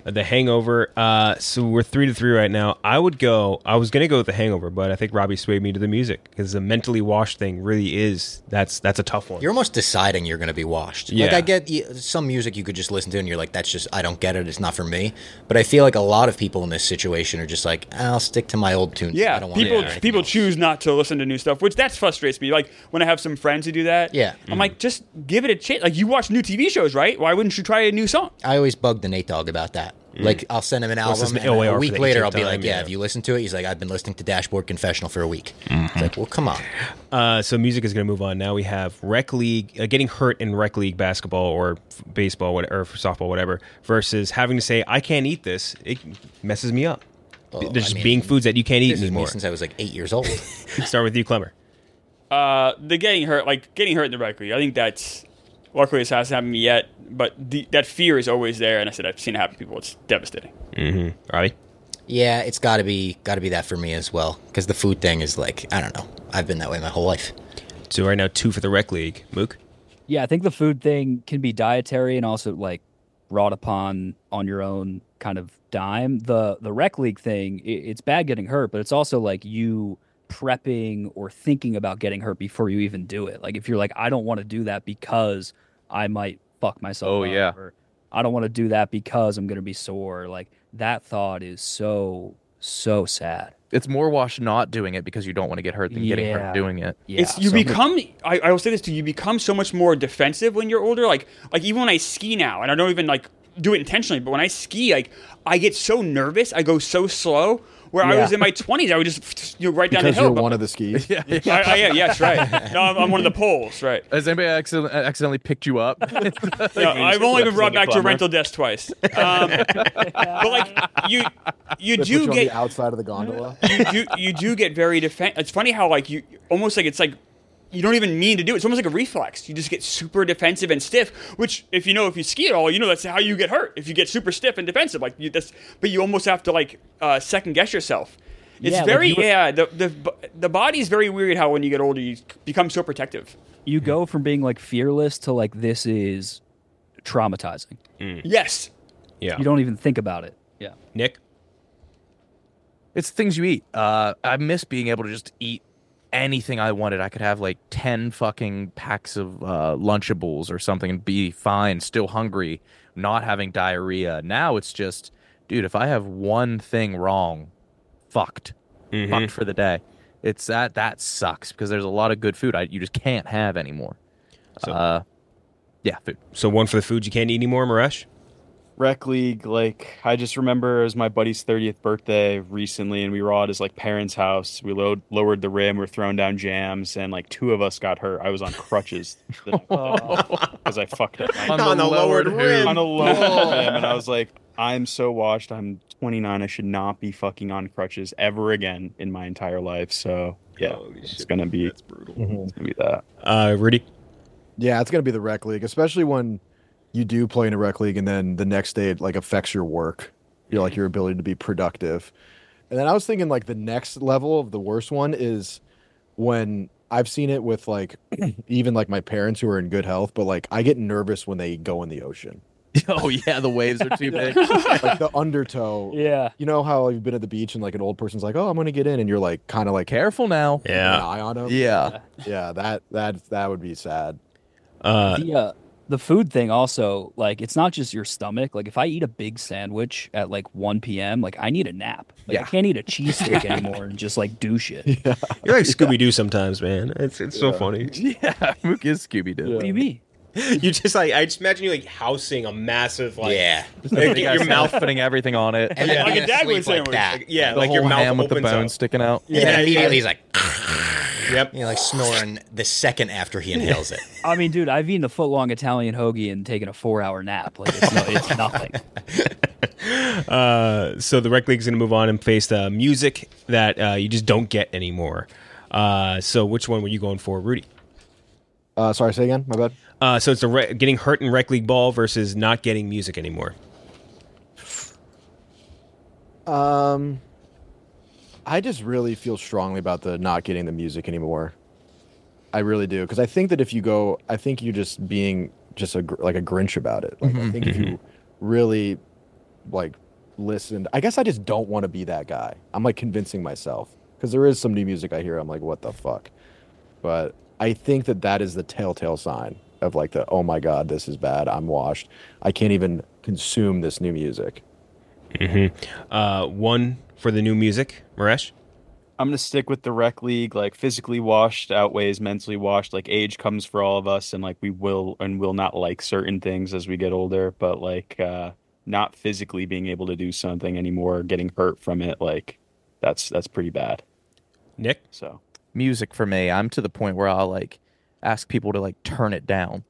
The Hangover. So we're 3-3 right now. I was going to go with The Hangover, but I think Robbie swayed me to the music because the mentally washed thing really is, that's a tough one. You're almost deciding you're going to be washed. Yeah. Like, I get some music you could just listen to and you're like, that's just, I don't get it. It's not for me. But I feel like a lot of people in this situation are just like, I'll stick to my old tunes. Yeah, I don't want people choose not to listen to new stuff, which that frustrates me. Like when I have some friends who do that, Yeah. I'm like, just give it a chance. Like you watch new TV shows, right? Why wouldn't you try a new song? I always bug the Nate Dogg about that. Like, I'll send him an What's album, this and OAR a for week the later, 18th I'll be like, time? yeah, Yeah. have you listened to it? He's like, I've been listening to Dashboard Confessional for a week. It's like, well, come on. So music is going to move on. Now we have rec league, getting hurt in rec league basketball or baseball or softball, whatever, versus having to say, I can't eat this. It messes me up. Well, There's I just mean, being foods that you can't eat This is me anymore. since I was like 8 years old. Start with you, Clemmer. The getting hurt in the rec league. I think that's, luckily this hasn't happened to me yet, but that fear is always there. And I said, I've seen it happen to people. It's devastating. Mm-hmm. Robbie? Yeah, it's got to be that for me as well. Because the food thing is like, I don't know. I've been that way my whole life. So right now, 2 for the rec league. Mook? Yeah, I think the food thing can be dietary and also like wrought upon on your own kind of dime. The rec league thing, it's bad getting hurt, but it's also like you prepping or thinking about getting hurt before you even do it. Like if you're like, I don't want to do that because I might fuck myself up, yeah. or I don't want to do that because I'm going to be sore. Like that thought is so sad. It's more wash not doing it because you don't want to get hurt than getting Yeah. hurt doing it. Yeah, I will say this to you, become so much more defensive when you're older. Like even when I ski now, and I don't even like do it intentionally, but when I ski, like I get so nervous, I go so slow. Where I was in my 20s, I would just right down Because the hill. you're one of the skis. I am, yes, right. No, I'm one of the poles, right. Has anybody accidentally picked you up? No, I've only been brought back to a rental desk twice. But like you They put do you on get the outside of the gondola. you do get very defensive. It's funny how like you almost like it's like you don't even mean to do it. It's almost like a reflex. You just get super defensive and stiff. Which if you ski at all, you know that's how you get hurt. If you get super stiff and defensive, like but you almost have to like second guess yourself. It's the body is very weird how when you get older you become so protective. You go from being like fearless to like this is traumatizing. Yes. Yeah. You don't even think about it. Yeah. Nick? It's things you eat. I miss being able to just eat anything I wanted. I could have like 10 fucking packs of Lunchables or something and be fine, still hungry, not having diarrhea. Now it's just, dude, if I have one thing wrong, fucked for the day. It's that sucks because there's a lot of good food you just can't have anymore. So, yeah, food. So 1 for the food you can't eat anymore, Maresh? Rec league, like I just remember it was my buddy's 30th birthday recently, and we were all at his like parents' house. We lowered the rim, we were throwing down jams, and like 2 of us got hurt. I was on crutches because I fucked up On the lowered rim. on a lowered rim, and I was like, I'm so washed. I'm 29. I should not be fucking on crutches ever again in my entire life. So yeah, it's gonna be That's brutal. It's gonna be that. Rudy? Yeah, it's gonna be the rec league, especially when you do play in a rec league and then the next day it like affects your work, your ability to be productive. And then I was thinking like the next level of the worst one is when I've seen it with like even like my parents who are in good health, but like I get nervous when they go in the ocean. Oh yeah, the waves are too big. Like the undertow. Yeah. You know how you've been at the beach and like an old person's like, "Oh, I'm gonna get in," and you're like kind of like Careful now. keeping an eye on them. Yeah. Yeah, that would be sad. The food thing also, like, it's not just your stomach. Like, if I eat a big sandwich at like 1 p.m., like, I need a nap. Like, I can't eat a cheesesteak anymore and just like do shit. Yeah. You're like Scooby-Doo sometimes, man. It's so funny. Yeah, Mook is Scooby-Doo. What do you mean? You just like, I just imagine you like housing a massive like, Yeah. like, your mouth. putting everything on it. And then Like a being dagwood asleep like sandwich. that. Yeah, The like whole your mouth ham with the opens bone up. sticking out. And then immediately he's like, Yep. like snoring the second after he inhales it. I mean, dude, I've eaten a foot-long Italian hoagie and taken a 4-hour nap. Like, it's nothing. So the rec league's going to move on and face the music that you just don't get anymore. So which one were you going for, Rudy? Sorry, say again. My bad. So it's getting hurt in rec league ball versus not getting music anymore. I just really feel strongly about the not getting the music anymore. I really do, because I think that if you go, I think you're just being just like a Grinch about it. Like I think if you really like listened. I guess I just don't want to be that guy. I'm like convincing myself because there is some new music I hear. I'm like, what the fuck? But I think that is the telltale sign of like oh my God, this is bad. I'm washed. I can't even consume this new music. One for the new music, Maresh. I'm gonna stick with the rec league. Like physically washed outweighs mentally washed. Like age comes for all of us, and like we will not like certain things as we get older. But like not physically being able to do something anymore, getting hurt from it, like that's pretty bad. Nick? So music for me. I'm to the point where I'll like ask people to like turn it down.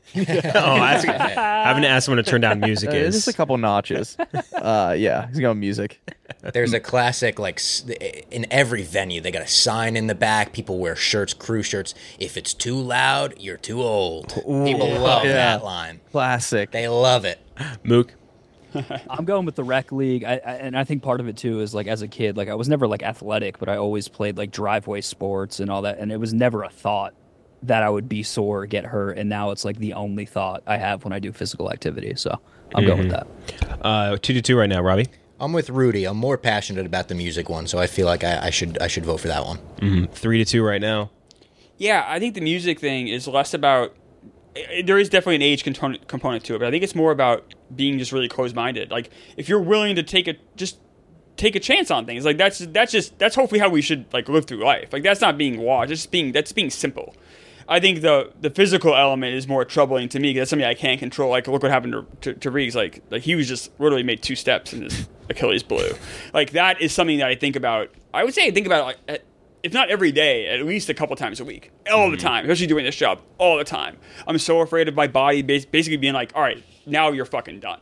Having to ask someone to turn down music is just a couple notches. Yeah, he's going music. There's a classic, like, in every venue, they got a sign in the back. People wear shirts, crew shirts. If it's too loud, you're too old. People love that line. Classic. They love it. Mook. I'm going with the rec league, and I think part of it too is like as a kid, like I was never like athletic, but I always played like driveway sports and all that, and it was never a thought that I would be sore or get hurt, and now it's like the only thought I have when I do physical activity. So I'm going with that. 2-2 right now, Robbie. I'm with Rudy. I'm more passionate about the music one, so I feel like I should vote for that one. 3-2 right now. Yeah, I think the music thing is less about. There is definitely an age component to it, but I think it's more about being just really closed-minded. Like if you're willing to take a chance on things, like that's hopefully how we should like live through life. Like that's not being washed. That's being simple. I think the physical element is more troubling to me because that's something I can't control. Like, look what happened to Riggs. Like he was just literally made 2 steps and his Achilles blew. Like, that is something that I think about. I would say I think about it, like, if not every day, at least a couple times a week. All the time, especially doing this job. All the time. I'm so afraid of my body basically being like, all right, now you're fucking done.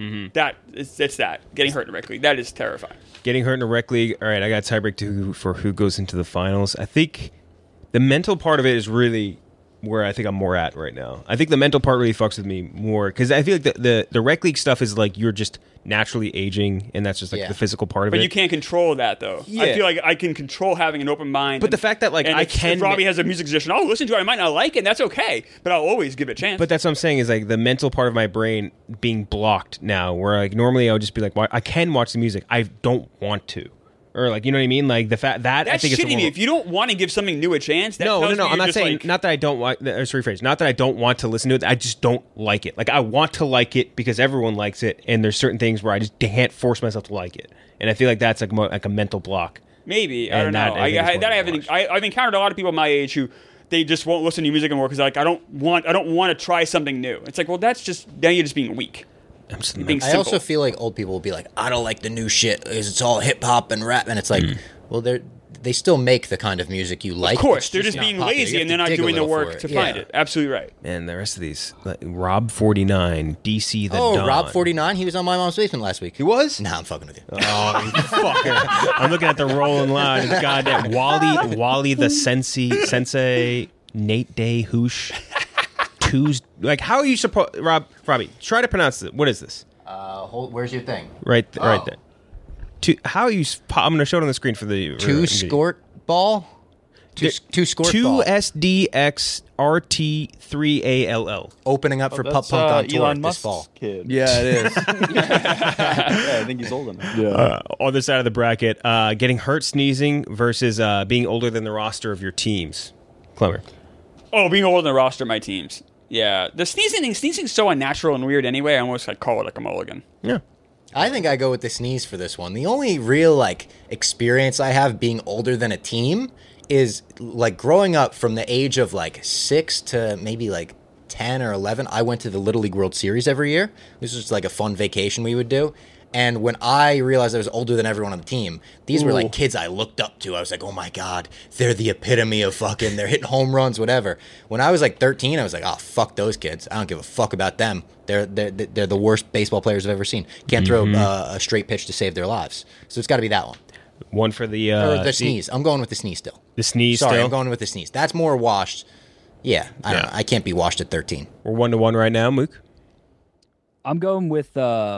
It's that. Getting hurt in a rec league. That is terrifying. Getting hurt in a rec league. All right, I got a tiebreak for who goes into the finals. I think the mental part of it is really where I think I'm more at right now. I think the mental part really fucks with me more because I feel like the rec league stuff is like you're just naturally aging, and that's just like the physical part of it. But you can't control that, though. Yeah. I feel like I can control having an open mind. But the fact that like if Robbie has a music suggestion, I'll listen to it. I might not like it, and that's okay. But I'll always give it a chance. But that's what I'm saying is like the mental part of my brain being blocked now, where like normally I would just be like, well, I can watch the music, I don't want to. Or like, you know what I mean? Like the fact that that's I think it's shitty. If you don't want to give something new a chance, that no. I'm not saying like, not that I don't want. Let's rephrase. Not that I don't want to listen to it. I just don't like it. Like I want to like it because everyone likes it, and there's certain things where I just can't force myself to like it. And I feel like that's like more like a mental block. Maybe I don't know. I've encountered a lot of people my age who they just won't listen to music anymore because like I don't want to try something new. It's like, well, that's just now you're just being weak. I also feel like old people will be like, I don't like the new shit because it's all hip hop and rap, and it's like, well, they still make the kind of music you like. Of course, they're just being lazy and they're not doing the work to find it. Absolutely right. And the rest of these, like Rob49, DC the Don. Rob49, he was on My Mom's Basement last week. He was? Nah, I'm fucking with you. Oh, you fucker! I'm looking at the rolling line. Goddamn, Wally the Sensei, Nate Day Hoosh. Like, how are you supposed, Robbie? Try to pronounce it. What is this? Where's your thing? Right there. How are you? I'm going to show it on the screen for the two skort ball. Two skort ball. 2SDX RT3ALL. Opening up for Pup Punk on tour Elon this fall. Kid. Yeah, it is. Yeah, I think he's old enough. Yeah. Other side of the bracket, getting hurt sneezing versus being older than the roster of your teams. Clemmer. Oh, being older than the roster of my teams. Yeah, the sneezing's so unnatural and weird anyway. I almost I'd call it like a mulligan. Yeah, I think I go with the sneeze for this one. The only real like experience I have being older than a team is like growing up from the age of like 6 to maybe like 10 or 11. I went to the Little League World Series every year. This was like a fun vacation we would do. And when I realized I was older than everyone on the team, these were like kids I looked up to. I was like, oh my God, they're the epitome of fucking, they're hitting home runs, whatever. When I was like 13, I was like, oh, fuck those kids. I don't give a fuck about them. They're the worst baseball players I've ever seen. Can't throw a straight pitch to save their lives. So it's got to be that one. One for the... or the sneeze. I'm going with the sneeze still. The sneeze Sorry, still? I'm going with the sneeze. That's more washed. Yeah, I don't know. I can't be washed at 13. We're 1-1 right now, Mook. I'm going with...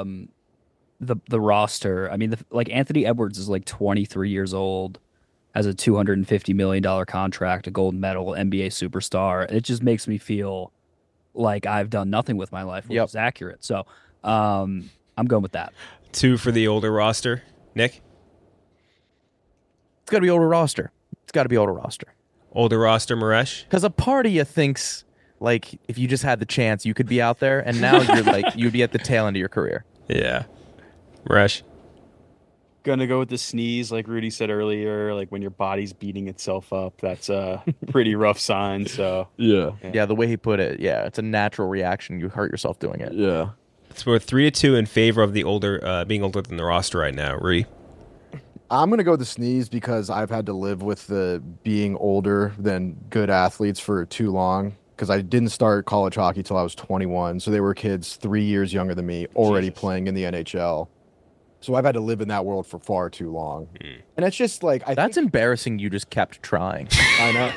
The roster. I mean, like Anthony Edwards is like 23 years old, has a $250 million contract, a gold medal, NBA superstar. It just makes me feel like I've done nothing with my life, which is accurate. So I'm going with that. 2 for the older roster. Nick? It's got to be older roster. It's got to be older roster. Older roster, Maresh? Because a part of you thinks, like, if you just had the chance, you could be out there, and now you're like, you'd be at the tail end of your career. Yeah. Maresh? Gonna go with the sneeze, like Rudy said earlier. Like when your body's beating itself up, that's a pretty rough sign. So Yeah, the way he put it, it's a natural reaction. You hurt yourself doing it. Yeah. So we're 3-2 in favor of the older, being older than the roster right now. Rudy? I'm going to go with the sneeze because I've had to live with the being older than good athletes for too long. Because I didn't start college hockey till I was 21. So they were kids 3 years younger than me already playing in the NHL. So I've had to live in that world for far too long. And it's just like... That's embarrassing you just kept trying. I know.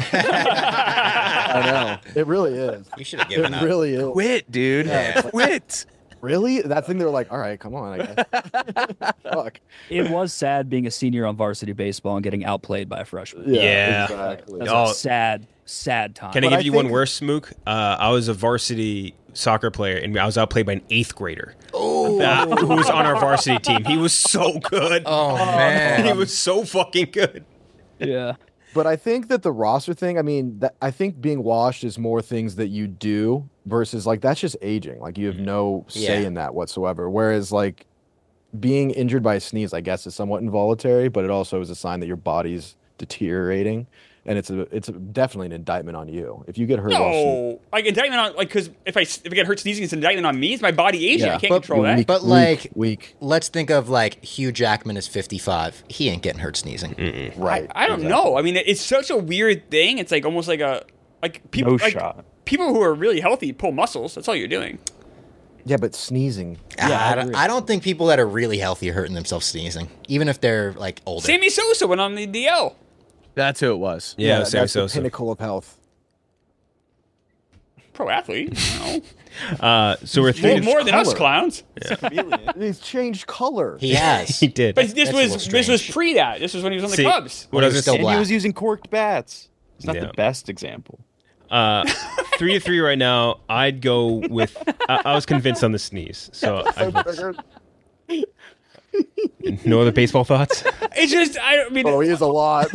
I know. It really is. You should have given It up. really is. Quit, dude. Yeah. Quit. Really? That thing, they were like, all right, come on, I guess. Fuck. It was sad being a senior on varsity baseball and getting outplayed by a freshman. Yeah. Exactly. That's Oh. a sad time. Can I But give you one worse, Mook? I was a varsity soccer player, and I was outplayed by an 8th grader. Who was on our varsity team. He was so good. Oh, man. He was so fucking good. Yeah. But I think that the roster thing, I mean, I think being washed is more things that you do versus like that's just aging. Like you have no say Yeah. in that whatsoever. Whereas like being injured by a sneeze, I guess, is somewhat involuntary, but it also is a sign that your body's deteriorating. And it's definitely an indictment on you. If you get hurt, No, like indictment on because if I get hurt sneezing, it's an indictment on me. It's my body aging. I can't control you're that. weak, But, like- weak. Let's think of like Hugh Jackman is 55. He ain't getting hurt sneezing. Right. I don't know. I mean, it's such a weird thing. It's like almost like people No like shot. people who are really healthy pull muscles. That's all you're doing. Yeah, but sneezing. I don't think people that are really healthy are hurting themselves sneezing, even if they're like older. Sammy Sosa went on the DL. That's who it was. Yeah, Sammy that's the Sosa. pinnacle of health. Pro athlete. You know. So we're More, 3 more than us color. clowns. He's changed color. He has. He did. But this That's a was little this was strange. pre that. This was when he was on the See, Cubs. What I was He's still gonna say, And he black. was using corked bats. It's not Yeah. the best example. 3-3 right now. I'd go with. I was convinced on the sneeze. So no other baseball thoughts. It's just I mean Oh, he is a lot.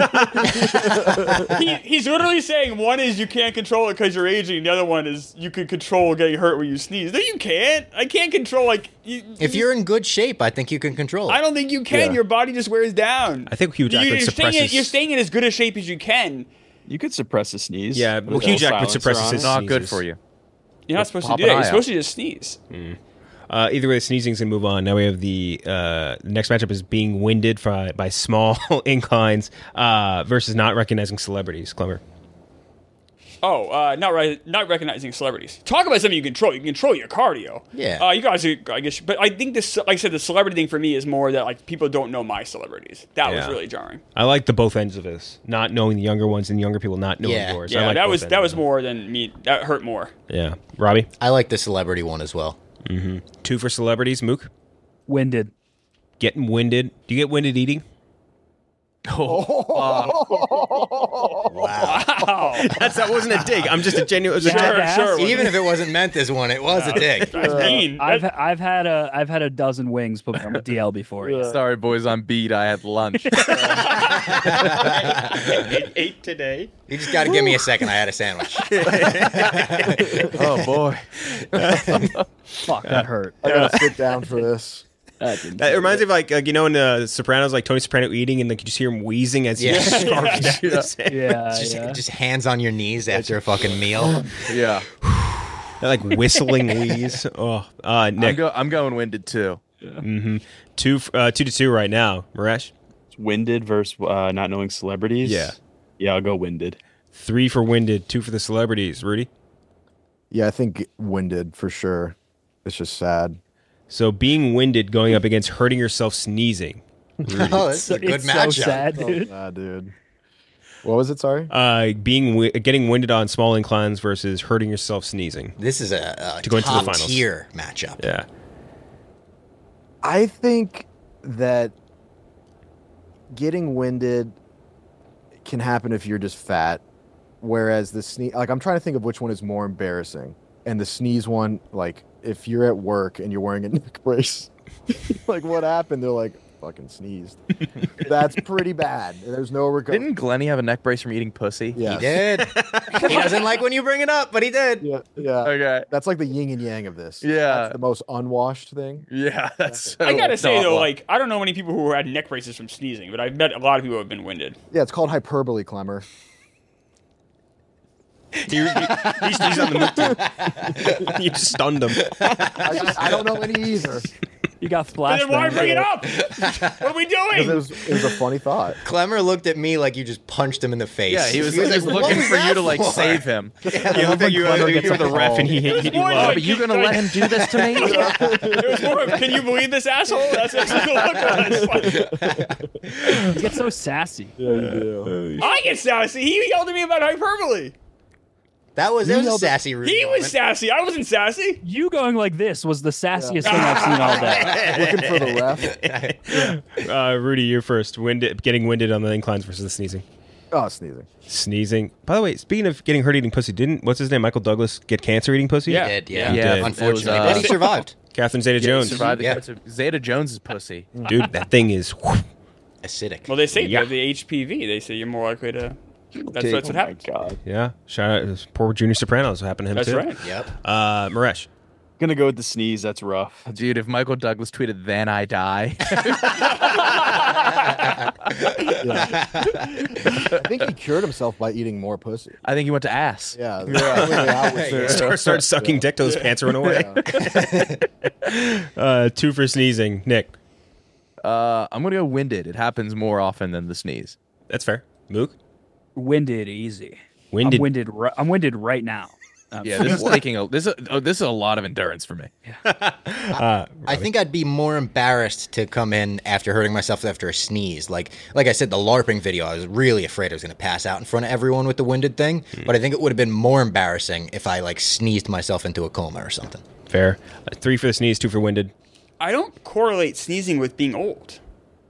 he's literally saying one is you can't control it because you're aging. The other one is you can control getting hurt when you sneeze. No, you can't. I can't control like If you're in good shape, I think you can control it. I don't think you can. Yeah. Your body just wears down. I think Hugh Jackman suppresses. You're staying in as good a shape as you can. You could suppress a sneeze. Yeah, with well, a Hugh little Jackman silencer suppresses on his it. Not good sneezes. for you. You're not supposed to pop do an that. You're eye supposed out. to just sneeze. Either way, sneezing's gonna move on. Now we have the next matchup is being winded by small inclines versus not recognizing celebrities. Clever. Oh, not recognizing celebrities. Talk about something you control. You can control your cardio. Yeah. You guys, I guess, but I think this, like I said, the celebrity thing for me is more that like people don't know my celebrities. That was Yeah. really jarring. I like the both ends of this. Not knowing the younger ones and younger people not knowing Yeah. yours. I Yeah, like that both was ends that of was it. more than me. That hurt more. Yeah, Robbie. I like the celebrity one as well. 2 for celebrities. Mook. Winded. Getting winded. Do you get winded eating? Wow. That wasn't a dig. I'm just a genuine. It was a Sure, genuine- sure. Even if it wasn't meant as one, it was a dig. That's mean. I've had a dozen wings put on the DL before. Yeah. Sorry, boys, I'm beat. I had lunch. ate today. You just got to give me a second. I had a sandwich. Oh boy. Fuck, that hurt. I gotta sit down for this. That reminds me of like you know in Sopranos, like Tony Soprano eating, and like you just hear him wheezing as he Yeah. scarfs down the sand. Yeah, Just hands on your knees after a fucking meal. Yeah. That, like whistling wheeze. Oh, Nick. I'm going winded too. 2-2 right now. Maresh. It's winded versus not knowing celebrities. Yeah. Yeah, I'll go winded. 3 for winded. 2 for the celebrities. Rudy. Yeah, I think winded for sure. It's just sad. So being winded going up against hurting yourself sneezing. Oh, this is a good It's so matchup. sad, Oh, dude. sad, dude. What was it? Sorry. Getting winded on small inclines versus hurting yourself sneezing. This is a To go into the top finals. tier matchup. Yeah. I think that getting winded can happen if you're just fat, whereas the sneeze, like I'm trying to think of which one is more embarrassing. And the sneeze one, like if you're at work and you're wearing a neck brace Like, what happened? They're like, fucking sneezed. That's pretty bad. There's no recovery. Didn't Glenny have a neck brace from eating pussy? Yeah. He did. He doesn't like when you bring it up, but he did. Yeah. Yeah. Okay. That's like the yin and yang of this. Yeah. That's the most unwashed thing. Yeah, that's. So I gotta say not though, well. like I don't know many people who had neck braces from sneezing, but I've met a lot of people who have been winded. Yeah, it's called hyperbole, Clemmer. He sneezed on the moot. You just stunned him. I don't know any either. You got But then why flashbacks. bring it up? What are we doing? It was a funny thought. Clemmer looked at me like you just punched him in the face. Yeah, he was like, just "What looking was for you that to like for?" save him. You look like you were the ref and he hit you more low. like- But you gonna let him do this to me? It was more of, can you believe this asshole? That's what the look was. You get so sassy. Yeah, you do. I get sassy. He yelled at me about hyperbole. That was a sassy Rudy He was moment. sassy. I wasn't sassy. You going like this was the sassiest thing I've seen all day. Looking for the ref. Rudy, you're first. Getting winded on the inclines versus the sneezing. Oh, sneezing. Sneezing. By the way, speaking of getting hurt eating pussy, didn't what's his name? Michael Douglas get cancer eating pussy? Yeah. Did, yeah. Yeah, it was, Unfortunately, but he survived. Catherine Zeta-Jones. Survived the Yeah. cancer. Zeta Jones's pussy. Dude, that thing is. Acidic. Well, they say Yeah. the HPV. They say you're more likely to. That's Okay. what happens. God. Yeah. Shout out to poor Junior Sopranos. What happened to him That's too? right. Yep. Maresh. Gonna go with the sneeze. That's rough. Dude, if Michael Douglas tweeted "Then I die," I think he cured himself by eating more pussy. I think he went to ass. Yeah. That was Start sucking dick till his pants run away. 2 for sneezing. Nick. I'm gonna go winded. It happens more often than the sneeze. That's fair. Mook. Winded easy. Winded. I'm winded right now. Yeah, this is taking a this is a lot of endurance for me. I think I'd be more embarrassed to come in after hurting myself after a sneeze. Like I said, the LARPing video, I was really afraid I was going to pass out in front of everyone with the winded thing. But I think it would have been more embarrassing if I like sneezed myself into a coma or something. Fair. 3 for the sneeze, 2 for winded. I don't correlate sneezing with being old.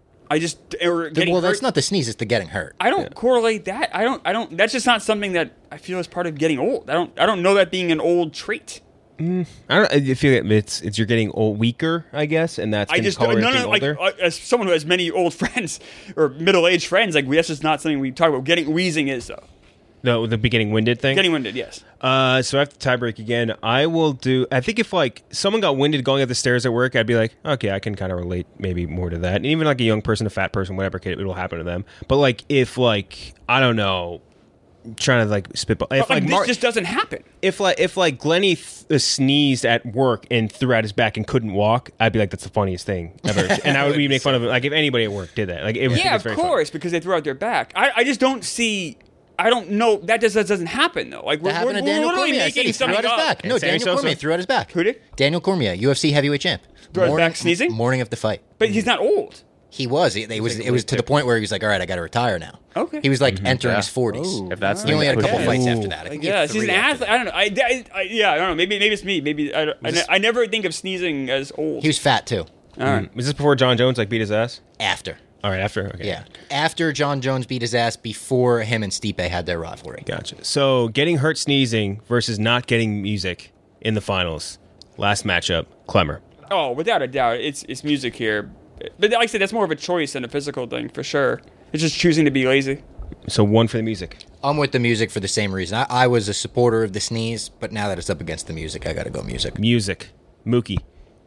I just or getting Well, hurt. that's not the sneeze; it's the getting hurt. I don't correlate that. I don't. That's just not something that I feel is part of getting old. I don't know that being an old trait. I feel like it's you're getting weaker, I guess, and that's I going to just color no, being no, like older. as someone who has many old friends or middle-aged friends, like that's just not something we talk about. Getting wheezing is though. No, the beginning winded thing. Getting winded, yes. So I have to tiebreak again. I think if like someone got winded going up the stairs at work, I'd be like, okay, I can kind of relate maybe more to that. And even like a young person, a fat person, whatever, it will happen to them. But like if like I don't know, trying to like spitball. If Like, like this just doesn't happen. if like Glenny sneezed at work and threw out his back and couldn't walk, I'd be like, that's the funniest thing ever. And I would make fun of it. Like if anybody at work did that, like it was Yeah, it's of very funny. course, because they threw out their back. I just don't see. I don't know. That doesn't happen though. Like That we're happened to we're Daniel literally Cormier. I said making he threw out something his up. back. No, Sammy Daniel Sosa? Cormier threw out his back. Who did? Daniel Cormier, UFC heavyweight champ. Threw out his back sneezing? Morning of the fight. But he's not old. He was. It was to the point where he was like, all right, I got to retire now. Okay. He was like entering his 40s. Ooh. If that's He only had a the couple push- fights Yeah. after that. I think he Yeah, had he's 3 an after athlete. I don't know. I don't know. Maybe it's me. Maybe I never think of sneezing as old. He was fat too. All right. Was this before John Jones like beat his ass? After. All right, after. Okay. Yeah. After John Jones beat his ass, before him and Stipe had their rivalry. Gotcha. So getting hurt sneezing versus not getting music in the finals. Last matchup, Clemmer. Oh, without a doubt, it's music here. But like I said, that's more of a choice than a physical thing for sure. It's just choosing to be lazy. So 1 for the music. I'm with the music for the same reason. I was a supporter of the sneeze, but now that it's up against the music, I got to go music. Music. Mookie.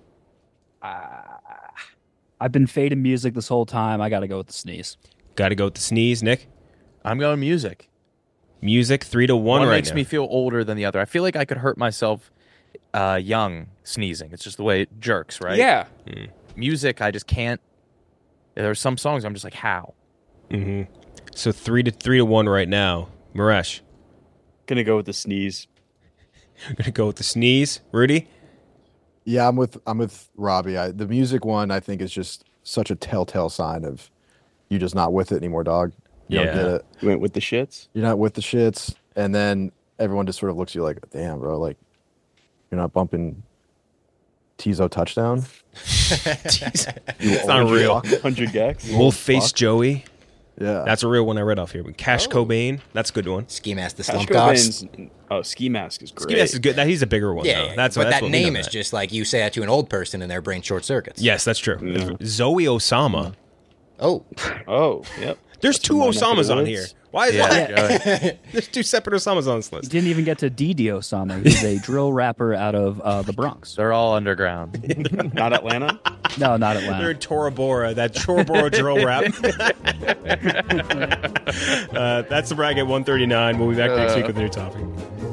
I've been fading music this whole time. I got to go with the sneeze. Got to go with the sneeze. Nick. I'm going music. Music 3-1 One right makes now. me feel older than the other. I feel like I could hurt myself young sneezing. It's just the way it jerks, right? Yeah. Music, I just can't. There are some songs I'm just like, how? So 3-1 right now. Maresh. Gonna go with the sneeze. I'm gonna go with the sneeze. Rudy. Yeah, I'm with Robbie. The music one I think is just such a telltale sign of you just not with it anymore, dog. You don't get it. You went with the shits. You're not with the shits, and then everyone just sort of looks at you like, damn, bro, like you're not bumping Tizo touchdown. It's not real. 100 gags. Wolf face Joey. Yeah. That's a real one I read off here. Cash Cobain, that's a good one. Ski Mask the Cash Slump Gods. Ski Mask is great. Ski Mask is good. He's a bigger one. Yeah, though. That's but that's that what we name know is that. just like you say that to an old person and their brain short circuits. Yes, that's true. Zoe Osama. Oh, Yep. There's That's two from my neck of the Osamas on woods. here. Why is that? There's two separate Osamas on this You list. didn't even get to Didi Osama. He's a drill rapper out of the Bronx. They're all underground. Not Atlanta. No, not They're Atlanta. in Tora Bora, that Tora Bora drill rap. That's the Bracket 139. We'll be back next week with a new topic.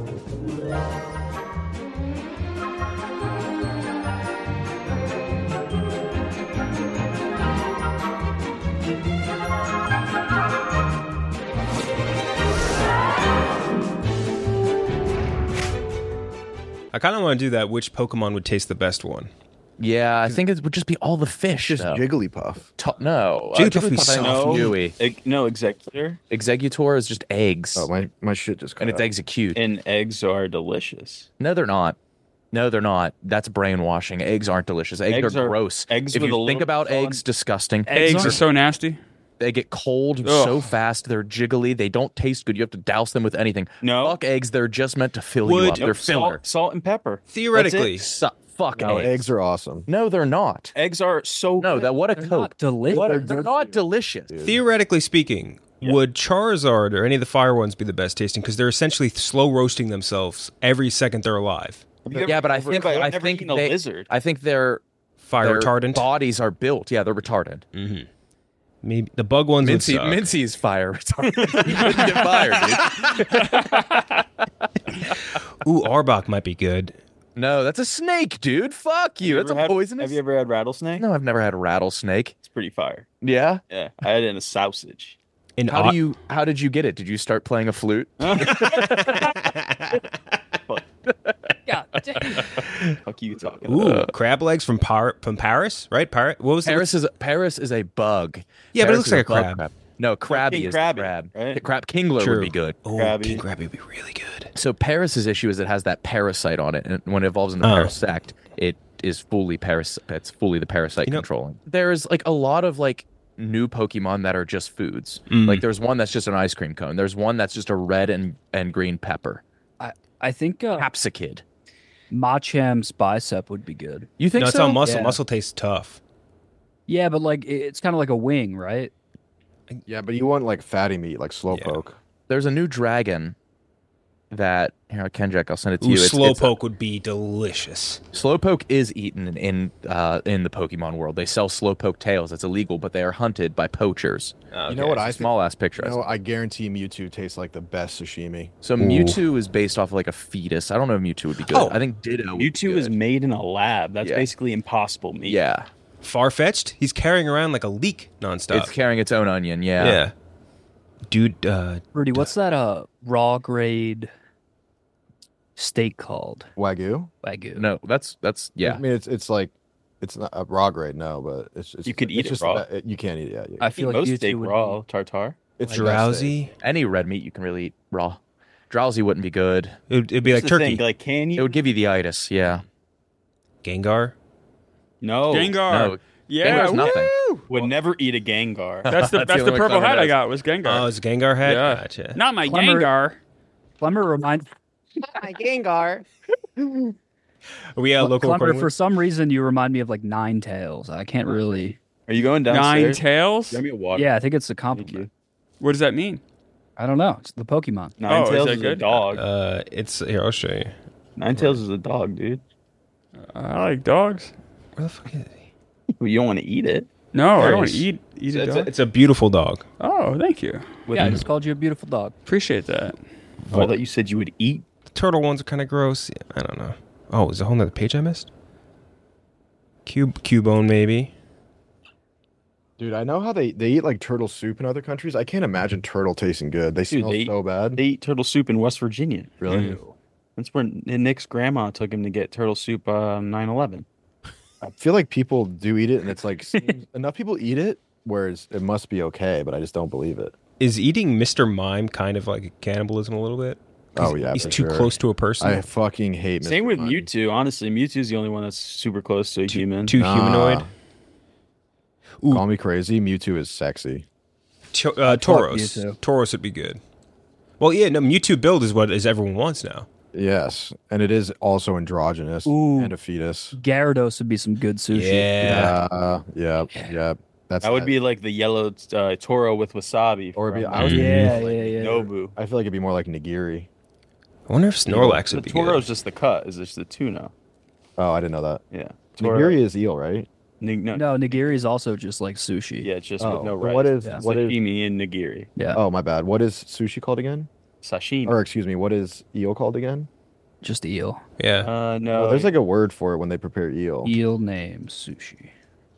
I kind of want to do that. Which Pokemon would taste the best one? Yeah, I think it would just be all the fish. Just though. Jigglypuff. No. Jigglypuff would be Jigglypuff, I think, so is gooey. No, Executor. Executor is just eggs. Oh, my shit just cut and it's out. execute. And eggs are delicious. No, they're not. No, they're not. That's brainwashing. Eggs aren't delicious. Eggs are gross. eggs if with a you think little about salt. eggs, disgusting. Eggs are so nasty. They get cold Ugh. so fast. They're jiggly. They don't taste good. You have to douse them with anything. No. Fuck eggs. They're just meant to fill you Would- up. They're filler. Salt and pepper. Theoretically, Fuck No, eggs. eggs are awesome. No, they're not. Eggs are so No, that what a They're coke. not delicious. They're not delicious. theoretically speaking, would Charizard or any of the fire ones be the best tasting? Because they're essentially slow roasting themselves every second they're alive. Yeah, but I think I've never eaten a they, lizard. I think their Fire retardant. bodies are built. Yeah, they're retarded. Maybe the bug ones would suck. Mincy's fire retardant. You couldn't get fired, dude. Ooh, Arbok might be good. No, that's a snake, dude. Fuck you. That's a poisonous. Have you ever had rattlesnake? No, I've never had a rattlesnake. It's pretty fire. Yeah. Yeah, I had it in a sausage. And How did you get it? Did you start playing a flute? God damn. Fuck you talking Ooh, about? crab legs from Paris, right? What was the Paris is a bug. Yeah, but it Paris looks is like a bug crab. No, crabby King is Krabby, the crab. right? Kingler True. would be good. Oh, Krabby. King Krabby would be really good. So Paris's issue is it has that parasite on it, and when it evolves into parasect, it is fully It's fully the parasite controlling. There's like a lot of like new Pokemon that are just foods. Like there's one that's just an ice cream cone. There's one that's just a red and green pepper. I think Capsicid. Macham's bicep would be good. You think No, it's so? all muscle. Yeah. Muscle tastes tough. Yeah, but like it's kind of like a wing, right? Yeah, but you want like fatty meat, like Slowpoke. There's a new dragon that here, Kenjack, I'll send it to Ooh, you. Slowpoke would be delicious. Slowpoke is eaten in the Pokemon world. They sell Slowpoke tails. It's illegal, but they are hunted by poachers. You know what I think? Small ass picture. You know, I guarantee Mewtwo tastes like the best sashimi. So Mewtwo is based off of like a fetus. I don't know if Mewtwo would be good. Oh. I think Ditto. would be Mewtwo is good. made in a lab. That's Yeah. basically impossible meat. Yeah, Far-fetched. He's carrying around like a leek nonstop. it's carrying its own onion. Yeah. yeah. Dude, Rudy, what's that raw grade steak called? Wagyu? Wagyu. No, that's yeah. I mean, it's like it's not a raw grade, no, but it's You could eat it's it just raw. You can't eat it. Yeah, I feel like most you steak two would raw tartar. it's the best drowsy. Any red meat you can really eat raw. Drowsy wouldn't be good. It'd be like That's the turkey. thing, like, can It you? would give you the itis. Yeah. Gengar. No. Gengar. No. Yeah. Gengar's nothing. woo! Would never eat a Gengar. That's the That's the that's the only one purple Clemmer hat I does. got was Gengar. Oh, it's a Gengar head? Yeah. Gotcha. Not my Clemmer- Gengar. Clemmer remind Are we local Clemmer, recording? for some reason you remind me of like Nine Tails. I can't really. Are you going Nine downstairs? Tails. Give me a water. Yeah, I think it's a Thank compliment. you. What does that mean? I don't know. It's the Pokemon. Nine Oh, is Tails that is a good? dog. It's here. I'll show you. Nine Tails is a dog, dude. I like dogs. Where the fuck is he? But you don't want to eat it. No, I There don't want it to is. eat a It's dog. it's a beautiful dog. Oh, thank you. Yeah, I just called you a beautiful dog. Appreciate that. Oh, I thought you said you would eat. The turtle ones are kind of gross. Yeah, I don't know. Oh, is there a whole nother page I missed? Cubone maybe. Dude, I know how they eat like turtle soup in other countries. I can't imagine turtle tasting good. They Dude, smell they- so bad. They eat turtle soup in West Virginia. Really? That's where Nick's grandma took him to get turtle soup on 9/11. I feel like people do eat it, and it's like enough people eat it, whereas it must be okay, but I just don't believe it. Is eating Mr. Mime kind of like cannibalism a little bit? 'Cause Oh yeah, he's for too sure. close to a person. I fucking hate. Same Mr. with Mime. Mewtwo. Honestly, Mewtwo's the only one that's super close to a human. Too humanoid. Ooh. Call me crazy. Mewtwo is sexy. Toros. Mewtwo. Toros would be good. Well, yeah, no, Mewtwo build is what everyone wants now. Yes, and it is also androgynous Ooh. and a fetus. Gyarados would be some good sushi. Yeah. That would be like the yellow Toro with wasabi. Or it'd be, from, I was Yeah, like, yeah. Nobu. I feel like it'd be more like nigiri. I wonder if Snorlax The would be Toro's good. just the cut. Is just the tuna. Oh, I didn't know that. Yeah. Nigiri is eel, right? No. No, nigiri is also just like sushi. Yeah, it's just Oh, with no but rice. what is- It's what is- sashimi and nigiri? Yeah. Oh, my bad. What is sushi called again? Sashimi. Or excuse me, what is eel called again? Just eel. Yeah. No. Oh, there's like a word for it when they prepare eel. Eel name sushi.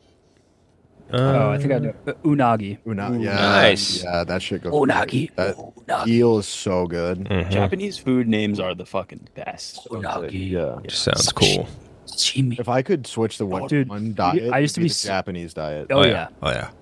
I think I know. Unagi. Yeah, Nice. Yeah, that shit goes. Unagi. That Unagi. eel is so good. Japanese food names are the fucking best. Unagi. Yeah. Just sounds cool. Sashimi. If I could switch the one Dude, diet, I used to it'd be the Japanese diet. Oh yeah. Oh yeah.